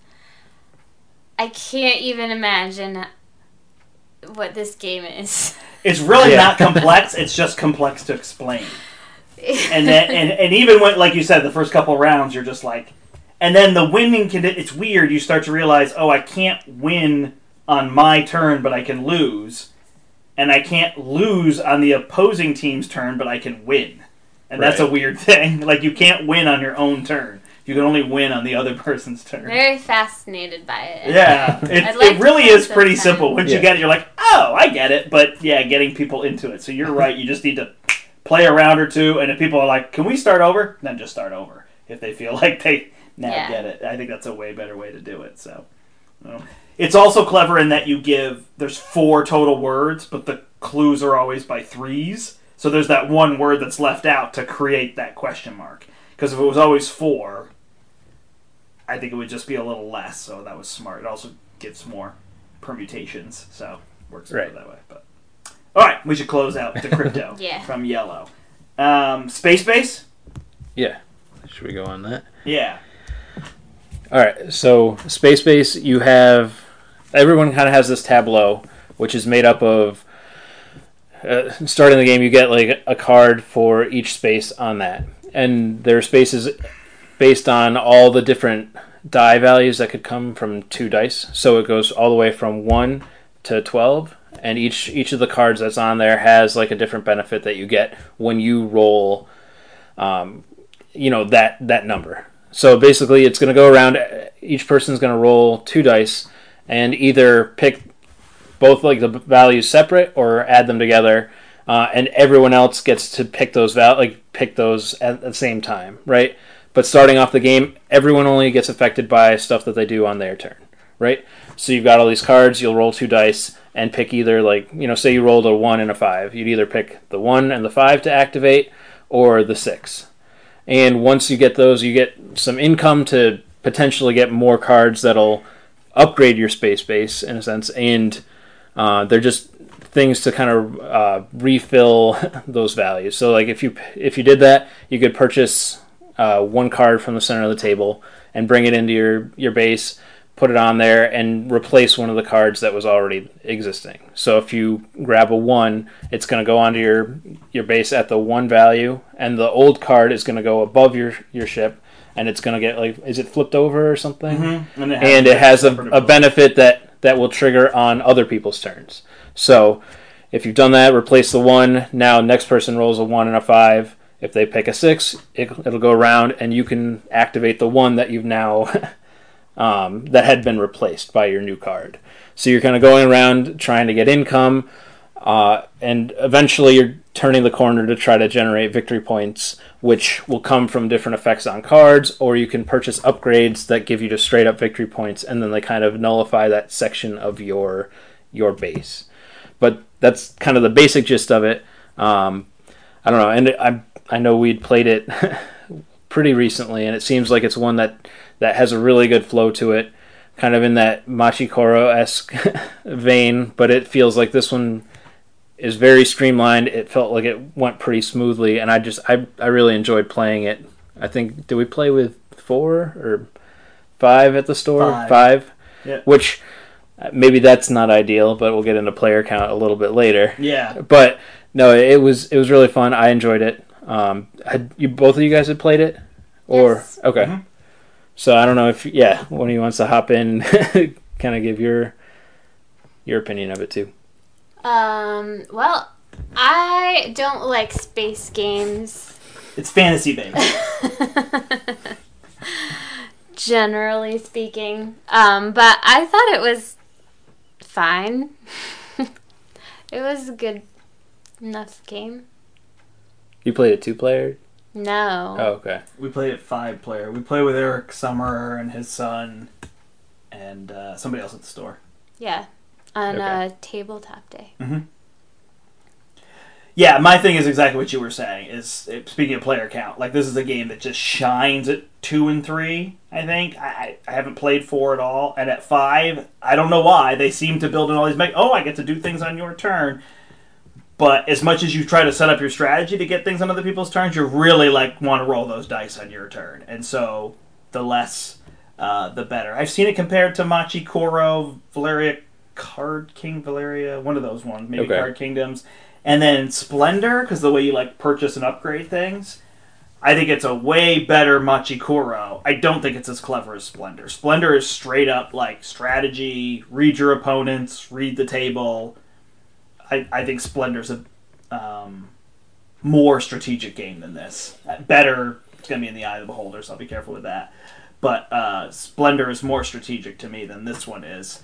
I can't even imagine what this game is. It's really not complex. It's just complex to explain. And even when, like you said, the first couple rounds, you're just like... And then the winning, it's weird. You start to realize, I can't win on my turn, but I can lose. And I can't lose on the opposing team's turn, but I can win. And that's a weird thing. Like, you can't win on your own turn. You can only win on the other person's turn. Very fascinated by it. Yeah. It really is pretty simple. Once you get it, you're like, I get it. But, yeah, getting people into it. So you're right. You just need to play a round or two. And if people are like, can we start over? Then just start over. If they feel like they... get it. I think that's a way better way to do it. So, it's also clever in that there's 4 total words, but the clues are always by 3s. So there's that one word that's left out to create that question mark. Because if it was always 4, I think it would just be a little less. So that was smart. It also gives more permutations. So works better that way. But all right, we should close out Decrypto from Yellow. Space Base? Yeah. Should we go on that? Yeah. All right, so Space Base, everyone kind of has this tableau, which is made up of, starting the game, you get like a card for each space on that. And there are spaces based on all the different die values that could come from 2 dice. So it goes all the way from 1 to 12, and each of the cards that's on there has like a different benefit that you get when you roll, that number. So basically, it's going to go around. Each person's going to roll 2 dice and either pick both like the values separate or add them together, and everyone else gets to pick those at the same time, right? But starting off the game, everyone only gets affected by stuff that they do on their turn, right? So you've got all these cards. You'll roll 2 dice and pick either say you rolled a 1 and a 5. You'd either pick the 1 and the 5 to activate or the 6. And once you get those, you get some income to potentially get more cards that'll upgrade your space base, in a sense. And they're just things to kind of refill those values. So like if you did that, you could purchase 1 card from the center of the table and bring it into your base. put it on there, and replace one of the cards that was already existing. So if you grab a 1, it's going to go onto your base at the 1 value, and the old card is going to go above your ship, and it's going to get, like, is it flipped over or something? Mm-hmm. And it has a benefit that will trigger on other people's turns. So if you've done that, replace the 1. Now next person rolls a 1 and a 5. If they pick a 6, it'll go around, and you can activate the 1 that you've now that had been replaced by your new card. So you're kind of going around trying to get income, and eventually you're turning the corner to try to generate victory points, which will come from different effects on cards, or you can purchase upgrades that give you just straight up victory points, and then they kind of nullify that section of your base. But that's kind of the basic gist of it. I don't know, and I know we'd played it pretty recently, and it seems like it's one that has a really good flow to it, kind of in that Machikoro-esque vein, but it feels like this one is very streamlined. It felt like it went pretty smoothly, and I really enjoyed playing it. I think, did we play with 4 or 5 at the store? 5? Yeah. Which, maybe that's not ideal, but we'll get into player count a little bit later. Yeah. But, no, it was really fun. I enjoyed it. Both of you guys had played it? Or Yes. Okay. Mm-hmm. So I don't know if one of you wants to hop in, kind of give your opinion of it too. Well, I don't like space games. It's fantasy based. Generally speaking. But I thought it was fine. It was a good enough game. You played it 2-player? No. Oh, okay. We played it 5-player. We played with Eric Summerer and his son and somebody else at the store. Yeah. On a tabletop day. Mm-hmm. Yeah, my thing is exactly what you were saying. Speaking of player count, like, this is a game that just shines at 2 and 3. I think I haven't played 4 at all, and at 5, I don't know why they seem to build in all these. I get to do things on your turn. But as much as you try to set up your strategy to get things on other people's turns, you really want to roll those dice on your turn. And so the less, the better. I've seen it compared to Machikoro, Valeria, one of those ones, maybe okay. Card Kingdoms. And then Splendor, because the way you purchase and upgrade things, I think it's a way better Machikoro. I don't think it's as clever as Splendor. Splendor is straight up strategy, read your opponents, read the table. I think Splendor's a more strategic game than this. Better, it's going to be in the eye of the beholder, so I'll be careful with that. But Splendor is more strategic to me than this one is.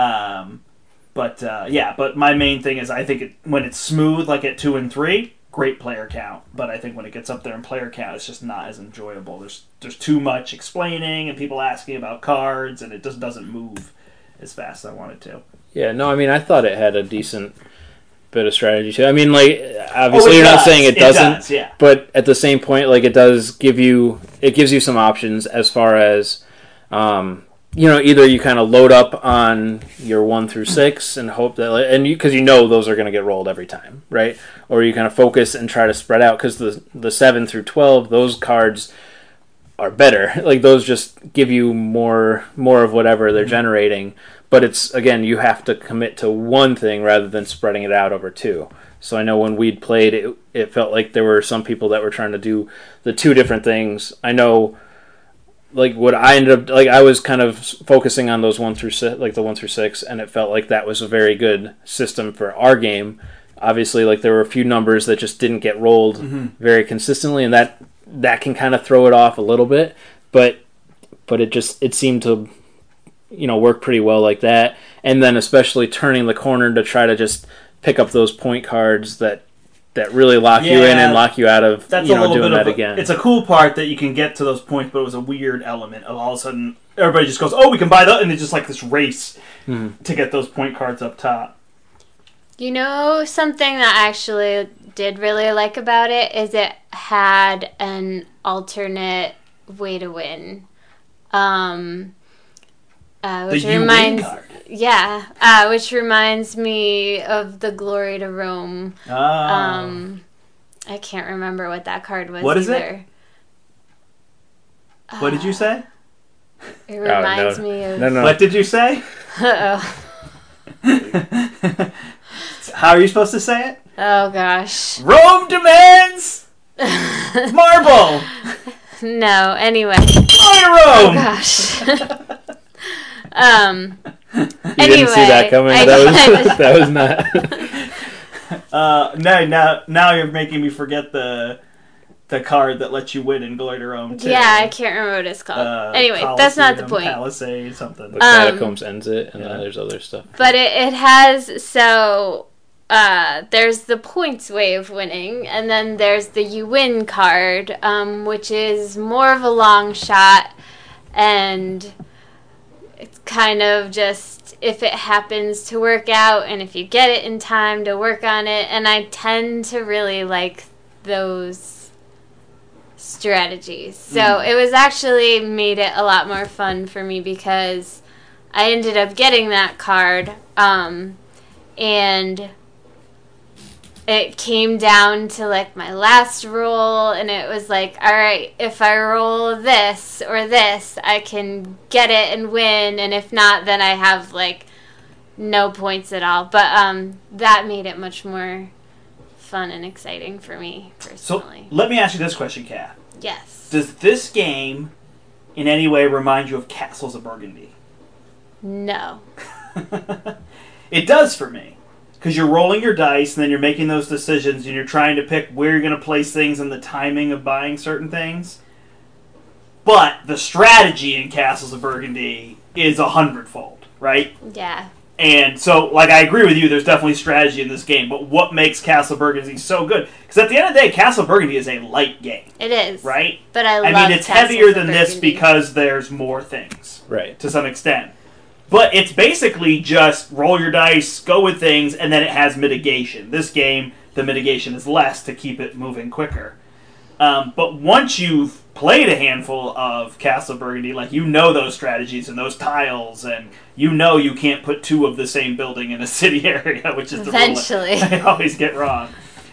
But my main thing is I think when it's smooth, like at 2 and 3, great player count. But I think when it gets up there in player count, it's just not as enjoyable. There's too much explaining and people asking about cards, and it just doesn't move as fast as I want it to. Yeah, no, I mean, I thought it had a decent bit of strategy too. I mean, obviously you're not saying it doesn't, does, yeah. But at the same point, it does gives you some options as far as, either you kind of load up on your 1 through 6 and hope that, because those are going to get rolled every time, right? Or you kind of focus and try to spread out, because the 7 through 12, those cards are better. Those just give you more of whatever they're generating. But it's, again, you have to commit to one thing rather than spreading it out over 2. So I know when we'd played, it felt like there were some people that were trying to do the 2 different things. I know, what I ended up, I was kind of focusing on those 1 through 6, the 1 through 6, and it felt like that was a very good system for our game. Obviously, there were a few numbers that just didn't get rolled very consistently, and that can kind of throw it off a little bit. But it seemed to work pretty well like that. And then especially turning the corner to try to just pick up those point cards that really lock you in and lock you out of doing that again. It's a cool part that you can get to those points, but it was a weird element of all of a sudden everybody just goes, oh, we can buy that, and it's just this race to get those point cards up top. Something that I actually did really like about it is it had an alternate way to win. Which reminds me of the Glory to Rome. I can't remember what that card was. What is either. What did you say? It reminds me of... No. What did you say? Uh-oh. How are you supposed to say it? Oh, gosh. Rome demands marble. No, anyway. Rome. Oh, gosh. You didn't see that coming? That was not... Now you're making me forget the card that lets you win in Glory to Rome, too. Yeah, I can't remember what it's called. Anyway, Coliseum, that's not the point. Palisade, something. The Catacombs ends it, and then there's other stuff. But it has, so, there's the points way of winning, and then there's the you win card, which is more of a long shot, and it's kind of just if it happens to work out, and if you get it in time to work on it, and I tend to really like those strategies. So it was actually made it a lot more fun for me because I ended up getting that card, and it came down to like my last roll, and it was like, all right, if I roll this or this, I can get it and win, and if not, then I have like no points at all. But that made it much more fun and exciting for me personally. So let me ask you this question, Kat. Yes. Does this game in any way remind you of Castles of Burgundy? No. It does for me. Because you're rolling your dice and then you're making those decisions and you're trying to pick where you're going to place things and the timing of buying certain things. But the strategy in Castles of Burgundy is 100-fold, right? Yeah. And so, like, I agree with you, there's definitely strategy in this game, but what makes Castle of Burgundy so good? Because at the end of the day, Castle of Burgundy is a light game. It is. Right? But I mean, it's heavier than this because there's more things. Right. To some extent. But it's basically just roll your dice, go with things, and then it has mitigation. This game, the mitigation is less to keep it moving quicker. But once you've played a handful of Castle of Burgundy, like, you know those strategies and those tiles, and you know you can't put two of the same building in a city area, which is the rule I always get wrong.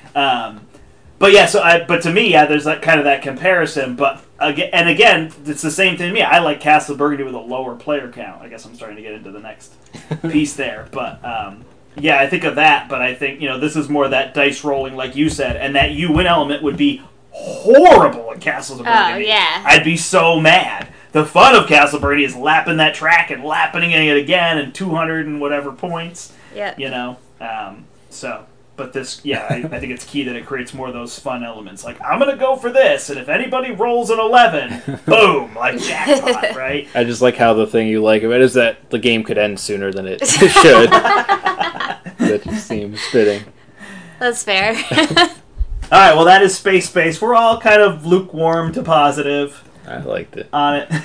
But yeah, but to me, yeah, there's that kind of that comparison. But again, it's the same thing to me. I like Castle of Burgundy with a lower player count. I guess I'm starting to get into the next piece there, but yeah, I think of that. But I think this is more that dice rolling, like you said, and that you win element would be horrible in Castles of Burgundy. Oh yeah, I'd be so mad. The fun of Castle of Burgundy is lapping that track and lapping it again and 200 and whatever points. Yeah. But this, yeah, I think it's key that it creates more of those fun elements. Like, I'm going to go for this, and if anybody rolls an 11, boom, like jackpot, right? I just like how the thing you like of it is that the game could end sooner than it should. That just seems fitting. That's fair. All right, well, that is Space Base. We're all kind of lukewarm to positive. I liked it. On it.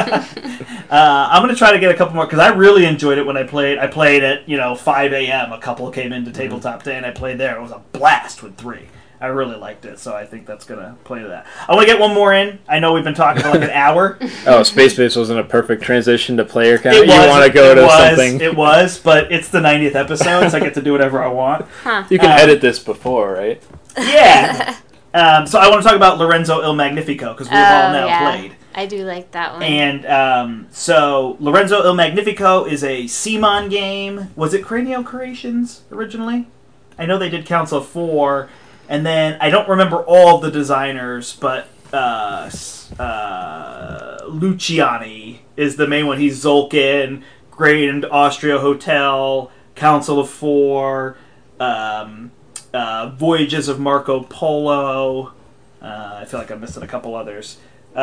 I'm going to try to get a couple more, because I really enjoyed it when I played. I played at, 5 a.m. A couple came into Tabletop Day, and I played there. It was a blast with 3. I really liked it, so I think that's going to play to that. I want to get one more in. I know we've been talking for like an hour. Oh, Space Base wasn't a perfect transition to player count? You want to go to something? It was, but it's the 90th episode, so I get to do whatever I want. You can edit this before, right? Yeah. So I want to talk about Lorenzo Il Magnifico, because we've all now played. I do like that one. And so Lorenzo Il Magnifico is a CMON game. Was it Cranio Creations originally? I know they did Council of 4, and then I don't remember all the designers, but Luciani is the main one. He's Zolkin, Grand Austria Hotel, Council of 4, Voyages of Marco Polo. I feel like I'm missing a couple others.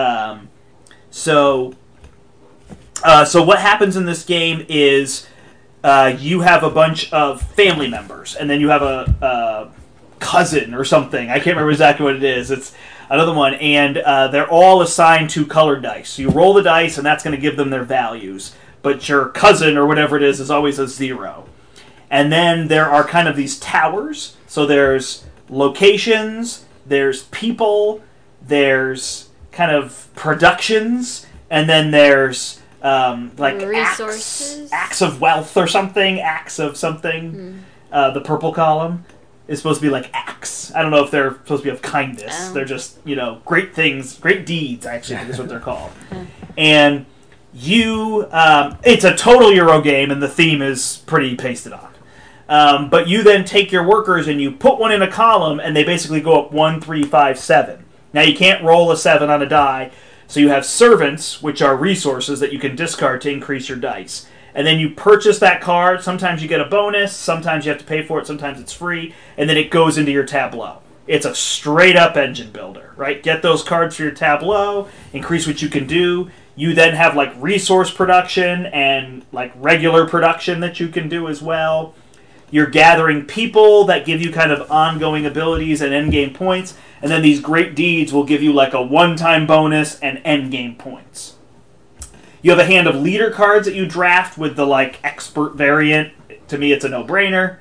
So what happens in this game is you have a bunch of family members, and then you have a cousin or something. I can't remember exactly what it is. It's another one, and they're all assigned to colored dice. So you roll the dice, and that's going to give them their values. But your cousin, or whatever it is always a 0. And then there are kind of these towers. So there's locations, there's people, there's kind of productions, and then there's like resources, acts of wealth or something, acts of something. The purple column is supposed to be like acts. I don't know if they're supposed to be of kindness. They're just great things, great deeds. Actually, I think is what they're called. And it's a total Euro game, and the theme is pretty pasted on. But you then take your workers and you put one in a column, and they basically go up 1, 3, 5, 7. Now you can't roll a 7 on a die, so you have servants, which are resources that you can discard to increase your dice. And then you purchase that card. Sometimes you get a bonus, sometimes you have to pay for it, sometimes it's free, and then it goes into your tableau. It's a straight-up engine builder, right? Get those cards for your tableau, increase what you can do. You then have like resource production and like regular production that you can do as well. You're gathering people that give you kind of ongoing abilities and endgame points, and then these great deeds will give you like a one-time bonus and endgame points. You have a hand of leader cards that you draft with the like expert variant. To me, it's a no-brainer.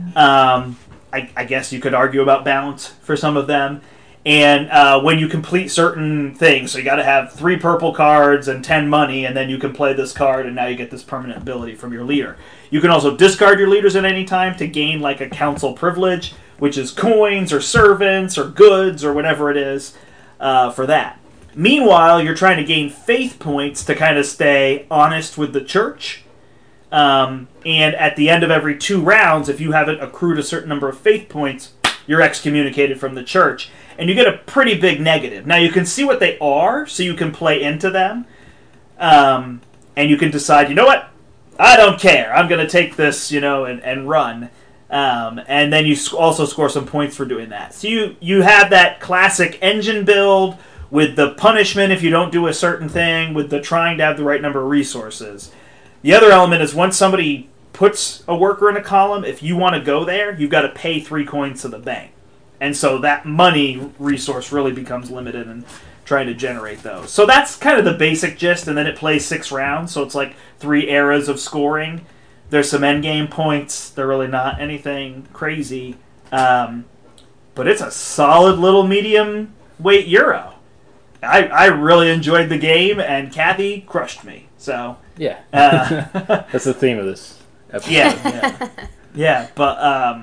I guess you could argue about balance for some of them. And when you complete certain things, so you got to have 3 purple cards and 10 money, and then you can play this card, and now you get this permanent ability from your leader. You can also discard your leaders at any time to gain like a council privilege, which is coins or servants or goods or whatever it is for that. Meanwhile, you're trying to gain faith points to kind of stay honest with the church. And at the end of every 2 rounds, if you haven't accrued a certain number of faith points, you're excommunicated from the church. And you get a pretty big negative. Now, you can see what they are, so you can play into them. And you can decide, you know what? I don't care. I'm going to take this, and run. And then you also score some points for doing that. So you have that classic engine build with the punishment if you don't do a certain thing, with the trying to have the right number of resources. The other element is once somebody puts a worker in a column, if you want to go there, you've got to pay 3 coins to the bank. And so that money resource really becomes limited in trying to generate those. So that's kind of the basic gist, and then it plays 6 rounds, so it's like 3 eras of scoring. There's some endgame points. They're really not anything crazy. But it's a solid little medium weight Euro. I really enjoyed the game, and Kathy crushed me. So yeah, that's the theme of this episode. Yeah. But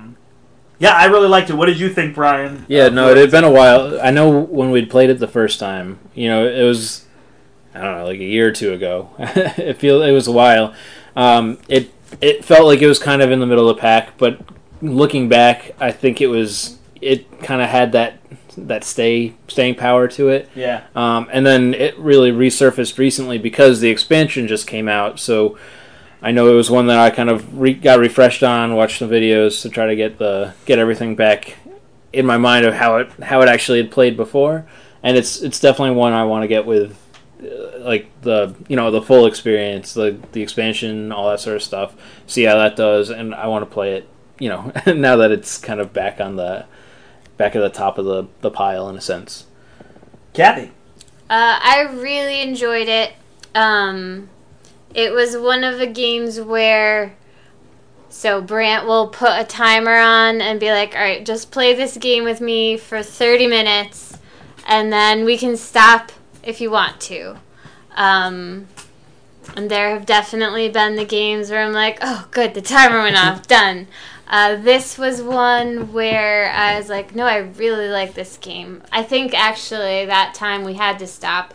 I really liked it. What did you think, Brian? Yeah, no, it had been a while. I know when we'd played it the first time, it was, I don't know, like a year or 2 ago. It was a while. It felt like it was kind of in the middle of the pack, but looking back, I think it kind of had that staying power to it. Yeah. And then it really resurfaced recently because the expansion just came out. So I know it was one that I kind of got refreshed on, watched some videos to try to get everything back in my mind of how it actually had played before. And it's definitely one I want to get with like the full experience, the expansion, all that sort of stuff. See how that does, and I want to play it. Now that it's kind of back at the top of the pile in a sense. Kathy? I really enjoyed it. It was one of the games where Brant will put a timer on and be like, all right, just play this game with me for 30 minutes, and then we can stop if you want to. And there have definitely been the games where I'm like, oh, good, the timer went off, done. This was one where I was like, no, I really like this game. I think actually that time we had to stop.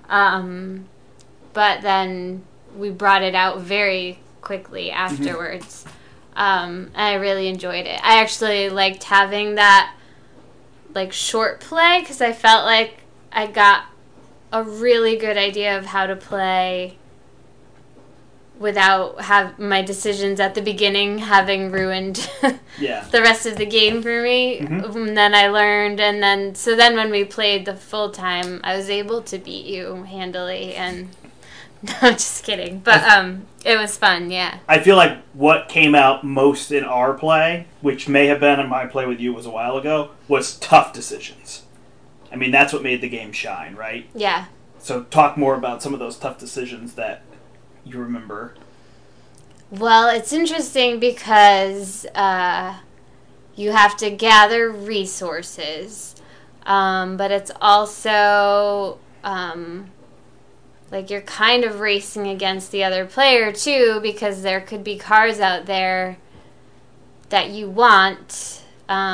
But then we brought it out very quickly afterwards. And I really enjoyed it. I actually liked having that short play because I felt like I got a really good idea of how to play without have my decisions at the beginning having ruined the rest of the game for me. And then I learned, and then when we played the full time, I was able to beat you handily. And no, just kidding, but it was fun. Yeah, I feel like what came out most in our play, which may have been in my play with you was a while ago, was tough decisions. I mean, that's what made the game shine, right? Yeah. So talk more about some of those tough decisions that you remember. Well, it's interesting because you have to gather resources, but it's also you're kind of racing against the other player too, because there could be cards out there that you want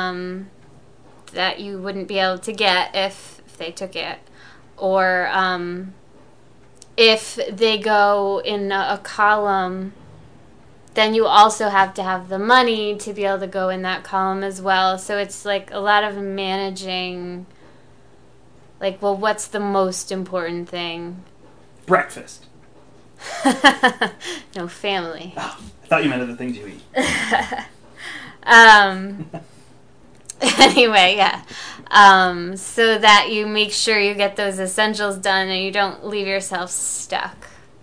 that you wouldn't be able to get if they took it, or if they go in a column, then you also have to have the money to be able to go in that column as well. So it's like a lot of managing, like, well, what's the most important thing? Breakfast. No, family. Oh, I thought you meant other things you eat. Anyway, yeah. So that you make sure you get those essentials done and you don't leave yourself stuck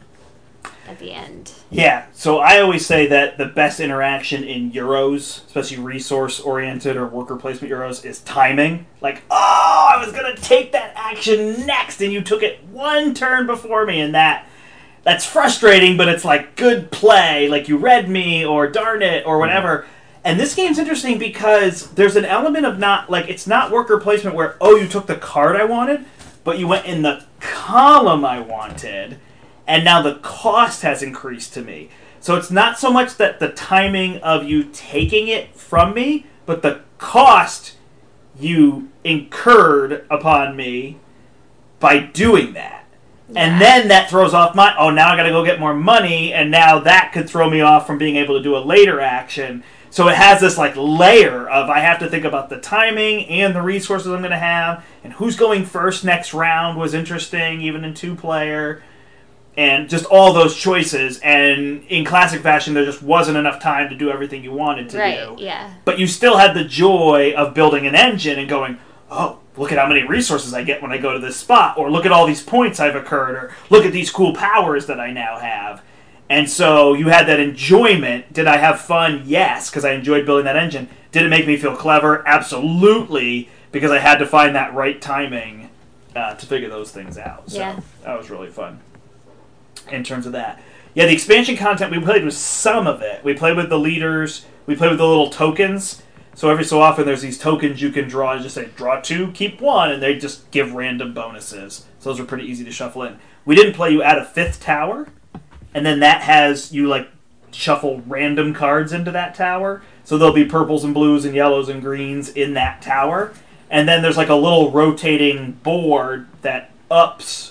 at the end. Yeah, so I always say that the best interaction in Euros, especially resource-oriented or worker placement Euros, is timing. Like, oh, I was going to take that action next, and you took it one turn before me, and that's frustrating, but it's like, good play, like you read me, or darn it, or whatever. And this game's interesting because there's an element of not, like, it's not worker placement where, oh, you took the card I wanted, but you went in the column I wanted, and now the cost has increased to me. So it's not so much that the timing of you taking it from me, but the cost you incurred upon me by doing that. Yeah. And then that throws off now I gotta go get more money, and now that could throw me off from being able to do a later action. So it has this like layer of I have to think about the timing and the resources I'm gonna have, and who's going first next round was interesting, even in 2-player. And just all those choices, and in classic fashion, there just wasn't enough time to do everything you wanted to do. Right, yeah. But you still had the joy of building an engine and going, oh, look at how many resources I get when I go to this spot, or look at all these points I've occurred, or look at these cool powers that I now have. And so you had that enjoyment. Did I have fun? Yes, because I enjoyed building that engine. Did it make me feel clever? Absolutely, because I had to find that right timing to figure those things out. So that was really fun. In terms of that. Yeah, the expansion content, we played with some of it. We played with the leaders. We played with the little tokens. So every so often there's these tokens you can draw. You just say, draw 2, keep 1, and they just give random bonuses. So those are pretty easy to shuffle in. We didn't play you add a 5th tower, and then that has you like shuffle random cards into that tower. So there'll be purples and blues and yellows and greens in that tower. And then there's like a little rotating board that ups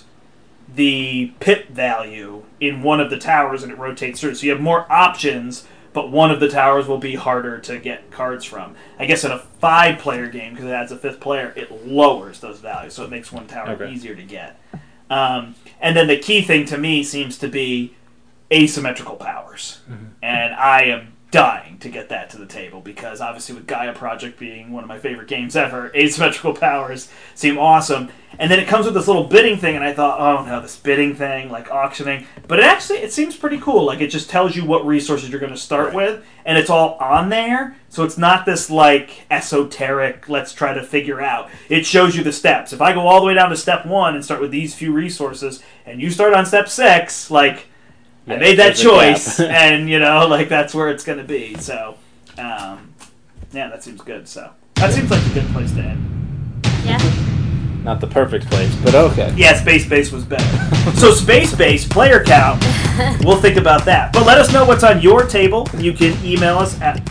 the pip value in one of the towers, and it rotates through. So you have more options, but one of the towers will be harder to get cards from. I guess in a 5-player game, because it adds a 5th player, it lowers those values, so it makes one tower easier to get. And then the key thing to me seems to be asymmetrical powers. Mm-hmm. And I am dying to get that to the table, because obviously with Gaia Project being one of my favorite games ever, asymmetrical powers seem awesome. And then it comes with this little bidding thing, and I thought, oh no, this bidding thing, like auctioning. But it seems pretty cool. Like, it just tells you what resources you're going to start with, and it's all on there. So it's not this like esoteric, let's try to figure out. It shows you the steps. If I go all the way down to step 1 and start with these few resources, and you start on step 6, like, I made that choice, and, like, that's where it's going to be. So, yeah, that seems good. So, that seems like a good place to end. Yeah. Not the perfect place, but okay. Yeah, Space Base was better. So, Space Base, player count, we'll think about that. But let us know what's on your table. You can email us at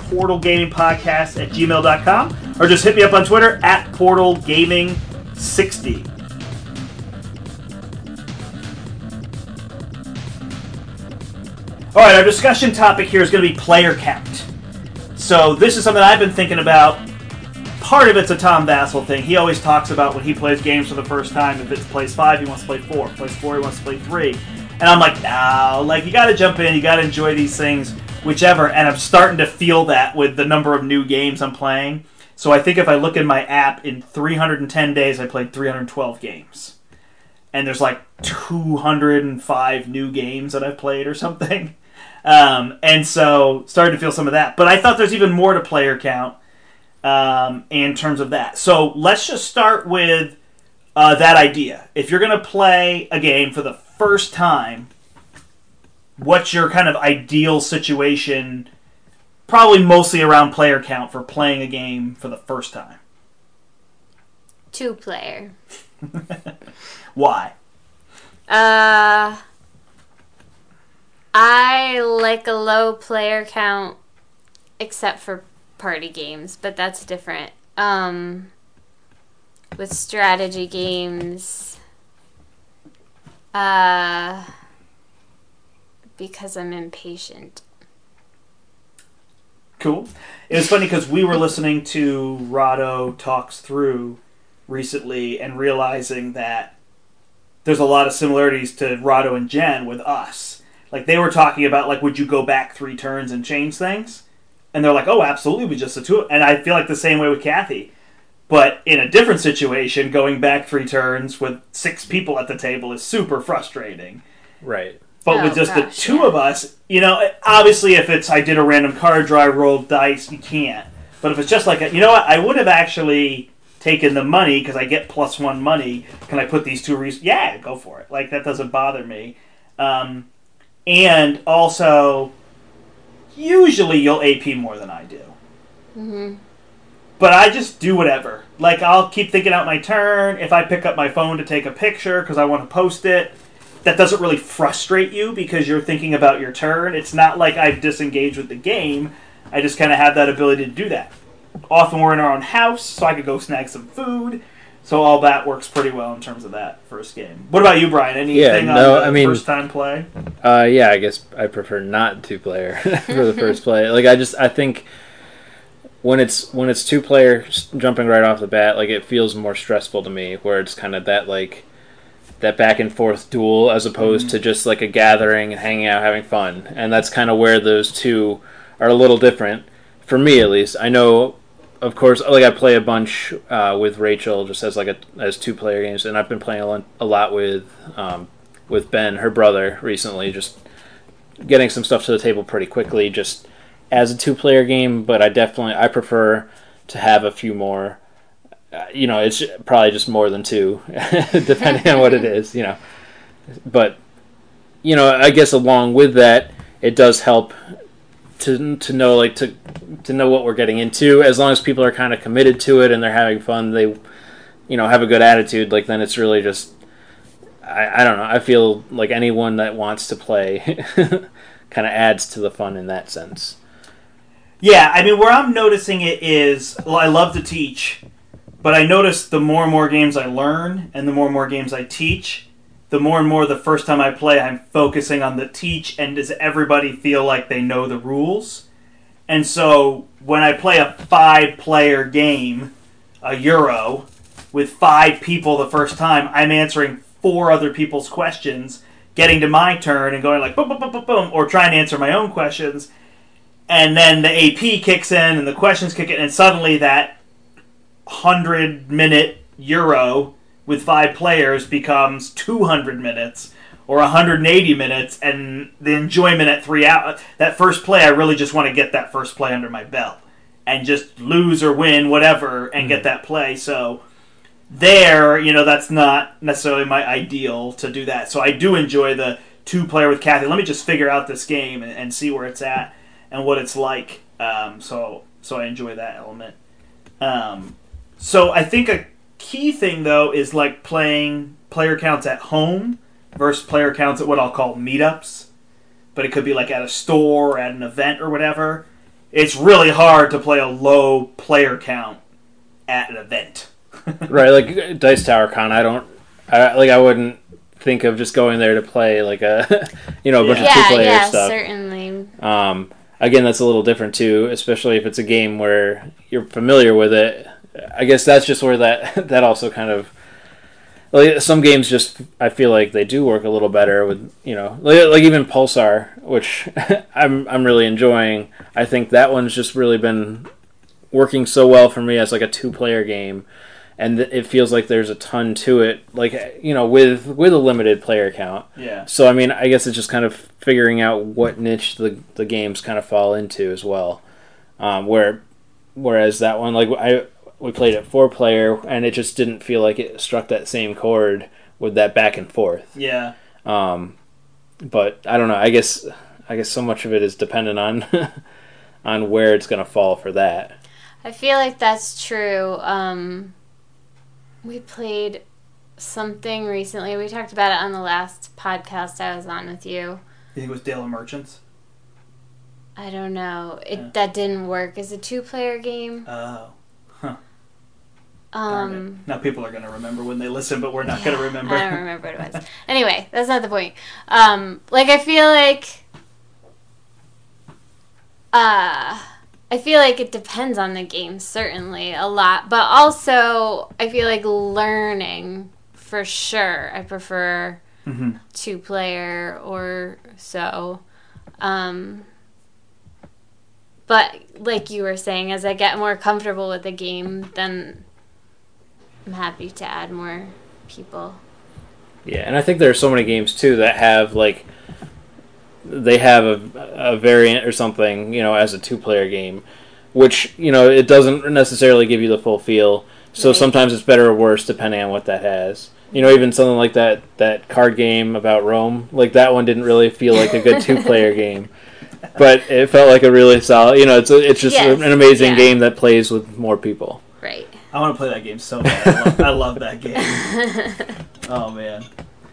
portalgamingpodcast@gmail.com, or just hit me up on Twitter at portalgaming60. All right, our discussion topic here is going to be player count. So this is something I've been thinking about. Part of it's a Tom Vasel thing. He always talks about when he plays games for the first time, if it's plays 5, he wants to play 4. If plays 4, he wants to play 3. And I'm like, no, like, you got to jump in, you got to enjoy these things, whichever. And I'm starting to feel that with the number of new games I'm playing. So I think if I look in my app, in 310 days, I played 312 games. And there's like 205 new games that I've played or something. And so started to feel some of that. But I thought there's even more to player count in terms of that. So let's just start with that idea. If you're going to play a game for the first time, what's your kind of ideal situation, probably mostly around player count, for playing a game for the first time? 2-player. Why? I like a low player count, except for party games, but that's different. With strategy games, Because I'm impatient. Cool. It was funny because we were listening to Rahdo Talks Through recently and realizing that there's a lot of similarities to Rahdo and Jen with us. Like, they were talking about, like, would you go back 3 turns and change things? And they're like, oh, absolutely, with just the 2. And I feel like the same way with Kathy. But in a different situation, going back 3 turns with 6 people at the table is super frustrating. Right. But with just the 2 of us, you know, obviously if it's I did a random card draw, I rolled dice, you can't. But if it's just like, you know what, I would have actually taken the money because I get +1 money. Can I put these 2 Yeah, go for it. Like, that doesn't bother me. And also, usually you'll AP more than I do. Mm-hmm. But I just do whatever. Like, I'll keep thinking out my turn. If I pick up my phone to take a picture because I want to post it, that doesn't really frustrate you because you're thinking about your turn. It's not like I've disengaged with the game. I just kind of have that ability to do that. Often we're in our own house, so I could go snag some food. So all that works pretty well in terms of that first game. What about you, Brian? Anything on the first time play? Yeah, I guess I prefer not 2-player for the first play. Like, I think when it's 2-player jumping right off the bat, like, it feels more stressful to me, where it's kind of that, like, that back and forth duel as opposed to just like a gathering and hanging out having fun. And that's kind of where those two are a little different, for me at least. I know, of course, like, I play a bunch with Rachel just as like as 2-player games, and I've been playing a lot with Ben, her brother, recently, just getting some stuff to the table pretty quickly just as a 2-player game. But I prefer to have a few more. You know, it's probably just more than 2, depending on what it is, you know. But, you know, I guess along with that, it does help to know, like, to know what we're getting into. As long as people are kind of committed to it and they're having fun, they, you know, have a good attitude, like, then it's really just, I don't know, I feel like anyone that wants to play kind of adds to the fun in that sense. Yeah, I mean, where I'm noticing it is, well, I love to teach. But I notice the more and more games I learn and the more games I teach, the more and more the first time I play, I'm focusing on the teach and does everybody feel like they know the rules? And so when I play a 5-player game, a Euro, with 5 people the first time, I'm answering 4 other people's questions, getting to my turn and going like boom, boom, boom, boom, boom, or trying to answer my own questions. And then the AP kicks in and the questions kick in, and suddenly that 100-minute Euro with 5 players becomes 200 minutes or 180 minutes, and the enjoyment at 3 hours. That first play, I really just want to get that first play under my belt and just lose or win, whatever, and get that play. So there, you know, that's not necessarily my ideal to do that. So I do enjoy the 2-player with Kathy. Let me just figure out this game and see where it's at and what it's like. So I enjoy that element. So I think a key thing, though, is like playing player counts at home versus player counts at what I'll call meetups. But it could be like at a store or at an event or whatever. It's really hard to play a low player count at an event. Right, like Dice Tower Con, I wouldn't think of just going there to play like a bunch of 2-player stuff. Yeah, certainly. Again, that's a little different too, especially if it's a game where you're familiar with it. I guess that's just where that also kind of, like, some games just, I feel like they do work a little better with, you know, like even Pulsar, which I'm really enjoying. I think that one's just really been working so well for me as like a 2-player game, and it feels like there's a ton to it, like, you know, with a limited player count. Yeah. So I mean, I guess it's just kind of figuring out what niche the games kind of fall into as well. Whereas that one, like, we played it 4-player, and it just didn't feel like it struck that same chord with that back and forth. Yeah. But I don't know. I guess so much of it is dependent on on where it's going to fall for that. I feel like that's true. We played something recently. We talked about it on the last podcast I was on with you. You think it was Dale of Merchants? I don't know. That didn't work as a 2-player game. Oh. Huh. Now people are going to remember when they listen, but we're not going to remember. I don't remember what it was. Anyway, that's not the point. I feel like it depends on the game, certainly, a lot. But also, I feel like learning, for sure, I prefer 2-player or so. But like you were saying, as I get more comfortable with the game, then I'm happy to add more people. Yeah, and I think there are so many games too that have they have a variant or something, as a 2-player game, which it doesn't necessarily give you the full feel. So Right. sometimes it's better or worse depending on what that has. Even something like that card game about Rome, like that one didn't really feel like a good 2-player game. But it felt like a really solid. It's just Yes. an amazing Yeah. game that plays with more people. Right. I want to play that game so bad. I love that game. Oh man.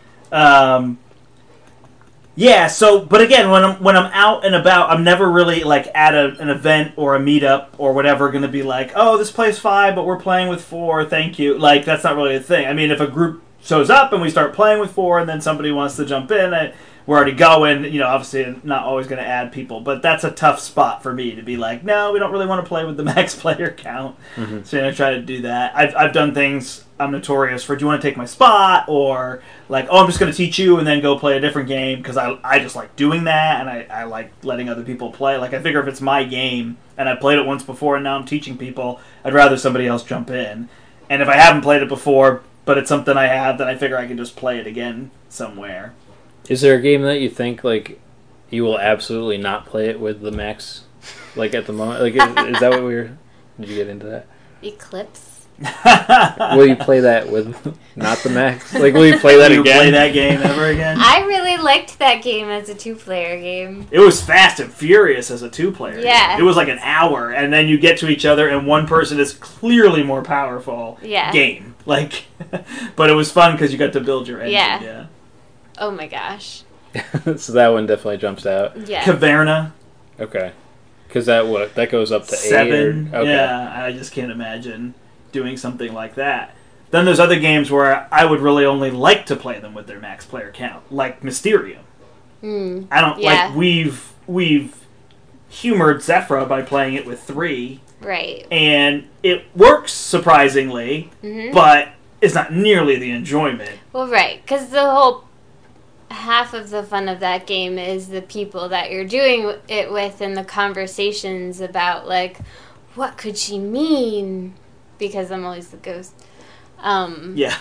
Yeah. So, but again, when I'm out and about, I'm never really like at an event or a meetup or whatever going to be like, oh, this plays 5, but we're playing with 4. Thank you. Like that's not really a thing. I mean, if a group shows up and we start playing with 4, and then somebody wants to jump in, we're already going. Obviously, not always going to add people, but that's a tough spot for me to be like, no, we don't really want to play with the max player count. Mm-hmm. So I try to do that. I've done things. I'm notorious for, do you want to take my spot? Or like, oh, I'm just going to teach you and then go play a different game, because I just like doing that, and I like letting other people play. Like, I figure if it's my game and I played it once before and now I'm teaching people, I'd rather somebody else jump in. And if I haven't played it before, but it's something I have, then I figure I can just play it again somewhere. Is there a game that you think you will absolutely not play it with the max, at the moment? Is that what did you get into that? Eclipse. Will you play that with not the max? Will you play that Do you again? play that game ever again? I really liked that game as a 2-player game. It was fast and furious as a 2-player. Yeah. It was like an hour, and then you get to each other, and one person is clearly more powerful. Yeah. Game. But it was fun because you got to build your engine. Yeah. Oh my gosh. So that one definitely jumps out. Yeah. Caverna. Okay. Because that goes up to 7. 8? Okay. Yeah, I just can't imagine doing something like that. Then there's other games where I would really only like to play them with their max player count, like Mysterium. I don't like we've humored Zephyra by playing it with 3. Right. And it works surprisingly, but it's not nearly the enjoyment. Well, right, because the whole half of the fun of that game is the people that you're doing it with and the conversations about, what could she mean? Because I'm always the ghost. Yeah.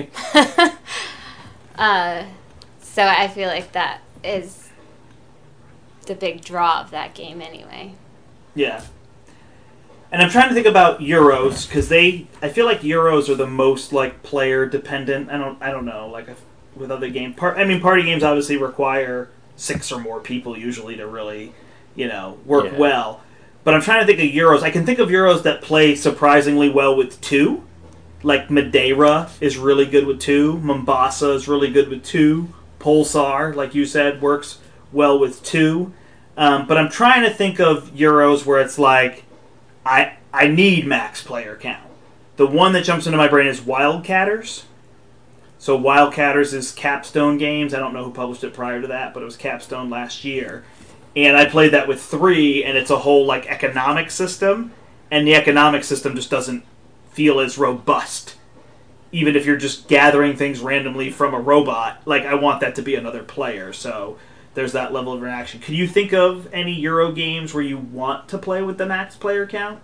So I feel like that is the big draw of that game anyway. Yeah. And I'm trying to think about Euros, because I feel like Euros are the most player dependent. I don't know, with other games. Party games obviously require 6 or more people usually to really, work well. But I'm trying to think of Euros. I can think of Euros that play surprisingly well with 2. Like Madeira is really good with 2. Mombasa is really good with 2. Pulsar, like you said, works well with 2. But I'm trying to think of Euros where it's I need max player count. The one that jumps into my brain is Wildcatters. So Wildcatters is Capstone Games. I don't know who published it prior to that, but it was Capstone last year. And I played that with 3, and it's a whole economic system, and the economic system just doesn't feel as robust. Even if you're just gathering things randomly from a robot, I want that to be another player. So there's that level of interaction. Can you think of any Euro games where you want to play with the max player count?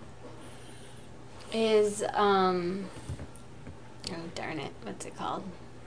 Oh darn it, what's it called?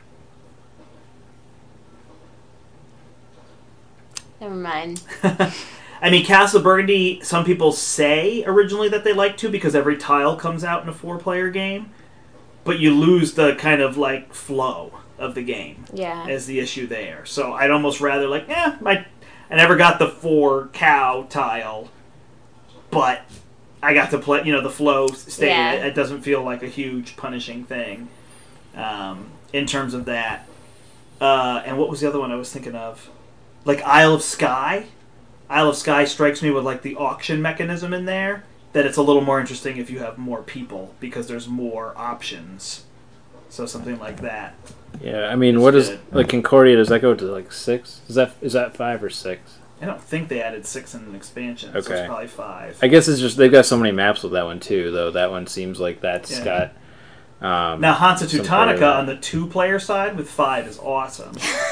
Never mind. Castle Burgundy, some people say originally that they like to because every tile comes out in a 4-player game, but you lose the kind of flow of the game. Yeah. As the issue there. So I'd almost rather I never got the 4 cow tile, but I got to play, the flow stayed. Yeah. It doesn't feel like a huge punishing thing in terms of that. And what was the other one I was thinking of? Isle of Skye. Isle of Skye strikes me with the auction mechanism in there that it's a little more interesting if you have more people because there's more options. So something like that. Yeah, I mean, what is like Concordia? Does that go to like 6? Is that 5 or 6? I don't think they added 6 in an expansion. Okay, so it's probably 5. I guess it's just they've got so many maps with that one too. Though that one seems like that's got. Now Hansa Teutonica on the 2-player side with 5 is awesome.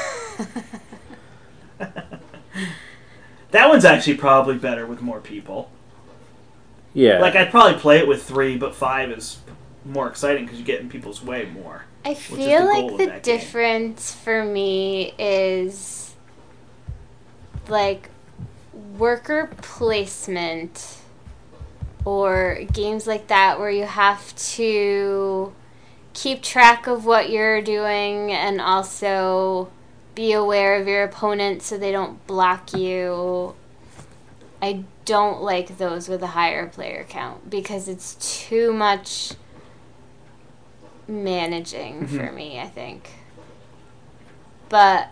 That one's actually probably better with more people. Yeah, like I'd probably play it with 3, but 5 is more exciting because you get in people's way more. I feel like the difference for me is like worker placement or games like that where you have to keep track of what you're doing and also be aware of your opponent so they don't block you. I don't like those with a higher player count because it's too much managing for me, I think. But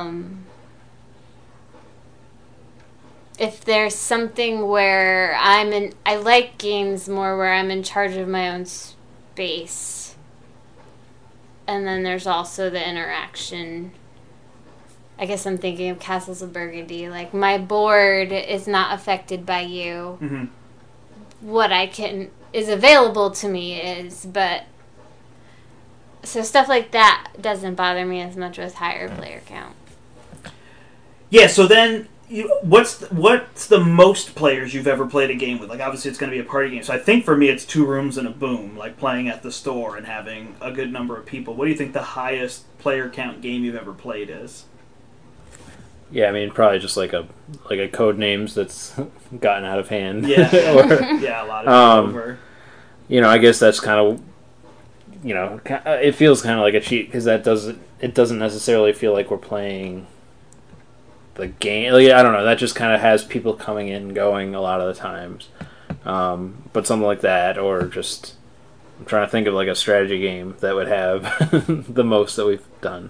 if there's something where I like games more where I'm in charge of my own space. And then there's also the interaction. I guess I'm thinking of Castles of Burgundy. Like, my board is not affected by you. Mm-hmm. What is available to me is, but so stuff like that doesn't bother me as much with higher player count. Yeah, so then what's the most players you've ever played a game with? Like, obviously it's going to be a party game. So I think for me it's 2 rooms and a boom, like playing at the store and having a good number of people. What do you think the highest player count game you've ever played is? Yeah, I mean probably just like a code names that's gotten out of hand. Yeah, yeah, a lot of it over. You know, I guess that's kind of, you know, it feels kind of like a cheat because it doesn't necessarily feel like we're playing the game. Like, I don't know. That just kind of has people coming in and going a lot of the times. But something like that, or just I'm trying to think of like a strategy game that would have the most that we've done.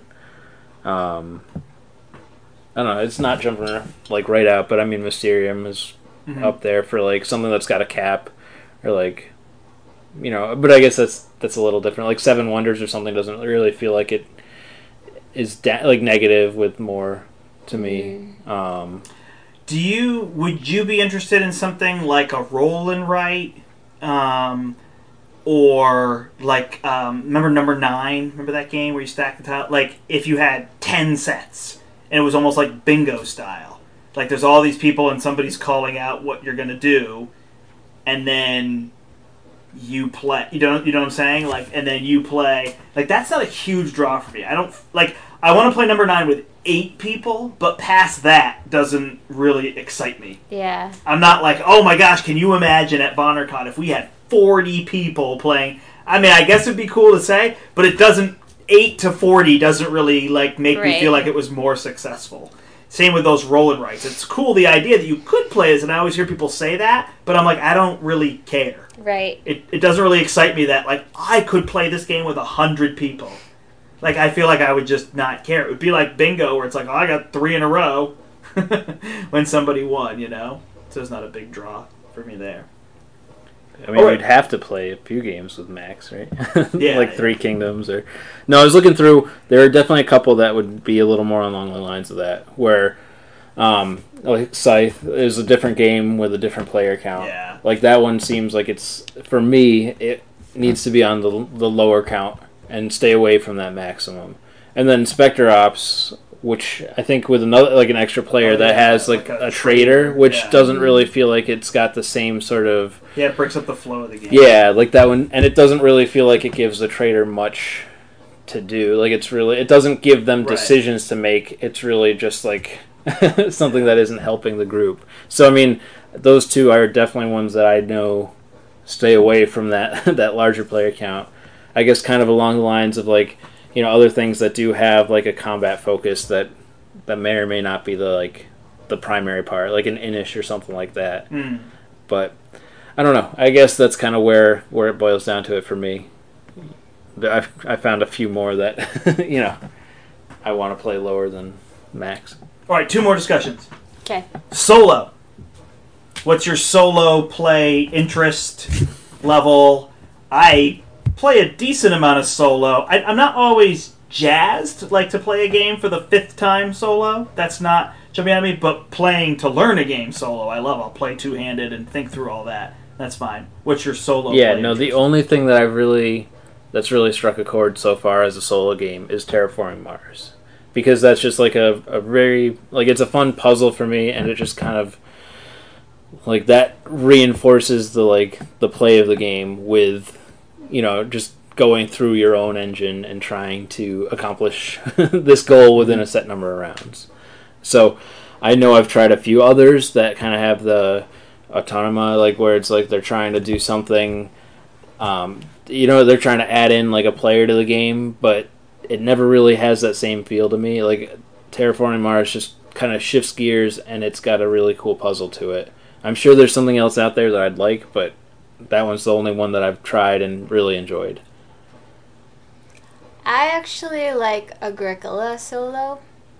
I don't know. It's not jumping like right out, but I mean Mysterium is up there for like something that's got a cap, or like, you know. But I guess that's a little different. Like Seven Wonders or something doesn't really feel like it is like negative with more to me. Would you be interested in something like a roll and write, or like remember Number 9? Remember that game where you stack the tile? Like if you had 10 sets. And it was almost like bingo style. Like there's all these people and somebody's calling out what you're going to do. And then you play. You know what I'm saying? Like, and then you play. Like that's not a huge draw for me. I want to play Number 9 with 8 people, but past that doesn't really excite me. Yeah. I'm not like, oh my gosh, can you imagine at BonnerCon if we had 40 people playing? I mean, I guess it'd be cool to say, but it doesn't. 8 to 40 doesn't really like make me feel like it was more successful. Same with those roll and writes. It's cool the idea that you could play this, and I always hear people say that, but I'm like, I don't really care. Right. It doesn't really excite me that like I could play this game with 100 people. Like I feel like I would just not care. It would be like bingo where it's like, oh, I got 3 in a row when somebody won, you know? So it's not a big draw for me there. I mean, you'd have to play a few games with Max, right? Yeah, like Three Kingdoms or... No, I was looking through... There are definitely a couple that would be a little more along the lines of that, where like Scythe is a different game with a different player count. Yeah. Like that one seems like it's... For me, it needs to be on the lower count and stay away from that maximum. And then Spectre Ops, which I think with another like an extra player that has like a trader, which doesn't really feel like it's got the same sort of... Yeah, it breaks up the flow of the game. Yeah, like that one, and it doesn't really feel like it gives the trader much to do. Like it doesn't give them decisions to make. It's really just like something that isn't helping the group. So I mean, those two are definitely ones that I know stay away from that larger player count. I guess kind of along the lines of like, you know, other things that do have like a combat focus that may or may not be the primary part, like an Inish or something like that. But I don't know. I guess that's kind of where it boils down to it for me. I found a few more that you know I want to play lower than Max. All right, 2 more discussions. Okay. Solo. What's your solo play interest level? I play a decent amount of solo. I'm not always jazzed like to play a game for the 5th time solo. That's not jumping at me, but playing to learn a game solo, I love. I'll play two-handed and think through all that. That's fine. What's your solo Yeah, play no, interest? the only thing that that's really struck a chord so far as a solo game is Terraforming Mars. Because that's just like a very, like, it's a fun puzzle for me, and it just kind of, like, that reinforces the play of the game with, just going through your own engine and trying to accomplish this goal within a set number of rounds. So I know I've tried a few others that kind of have the autonoma, like where it's like they're trying to do something, they're trying to add in like a player to the game, but it never really has that same feel to me. Like Terraforming Mars just kind of shifts gears, and it's got a really cool puzzle to it. I'm sure there's something else out there that I'd like, but that one's the only one that I've tried and really enjoyed. I actually like Agricola solo.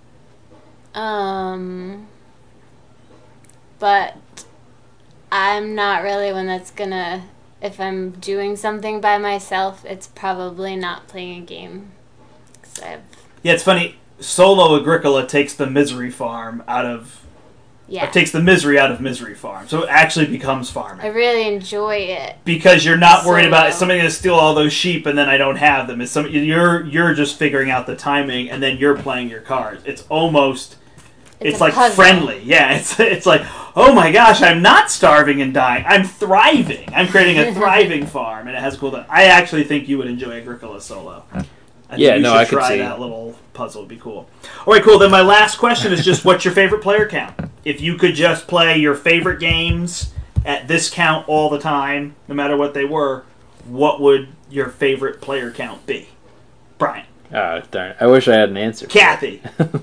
But I'm not really one that's gonna, if I'm doing something by myself, it's probably not playing a game. Yeah, it's funny. Solo Agricola takes the misery farm out of... Yeah. It takes the misery out of Misery Farm. So it actually becomes farming. I really enjoy it. Because you're not worried about somebody going to steal all those sheep and then I don't have them. You're just figuring out the timing and then you're playing your cards. It's almost... It's like puzzle. Friendly. Yeah, it's like, oh my gosh, I'm not starving and dying. I'm thriving. I'm creating a thriving farm and it has a cool thing. I actually think you would enjoy Agricola solo. I could try that little puzzle. It'd be cool. All right, cool. Then my last question is just, what's your favorite player count? If you could just play your favorite games at this count all the time, no matter what they were, what would your favorite player count be? Brian. Oh, darn. I wish I had an answer. Kathy.